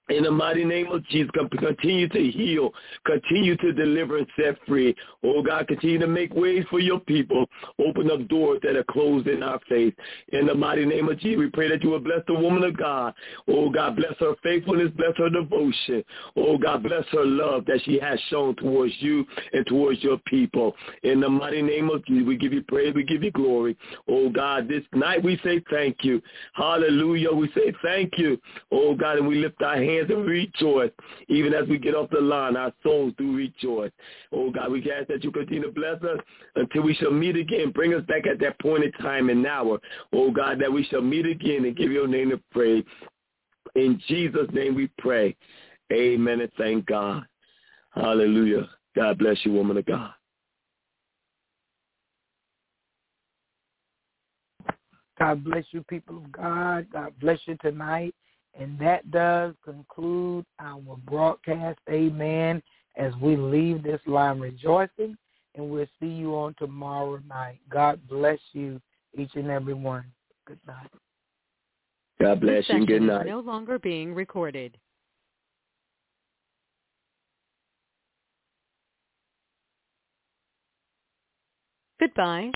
In the mighty name of Jesus, continue to heal, continue to deliver and set free. Oh, God, continue to make ways for your people. Open up doors that are closed in our face. In the mighty name of Jesus, we pray that you will bless the woman of God. Oh, God, bless her faithfulness, bless her devotion. Oh, God, bless her love that she has shown towards you and towards your people. In the mighty name of Jesus, we give you praise, we give you glory. Oh, God, this night we say thank you. Hallelujah, we say thank you. Oh, God, and we lift our hands and rejoice. Even as we get off the line, our souls do rejoice. Oh, God, we ask that you continue to bless us until we shall meet again. Bring us back at that point in time and hour. Oh, God, that we shall meet again and give your name the praise. In Jesus' name we pray. Amen and thank God. Hallelujah. God bless you, woman of God. God bless you, people of God. God bless you tonight. And that does conclude our broadcast, amen, as we leave this line rejoicing. And we'll see you on tomorrow night. God bless you, each and every one. Good night. God bless you and good night. This session is no longer being recorded. Goodbye.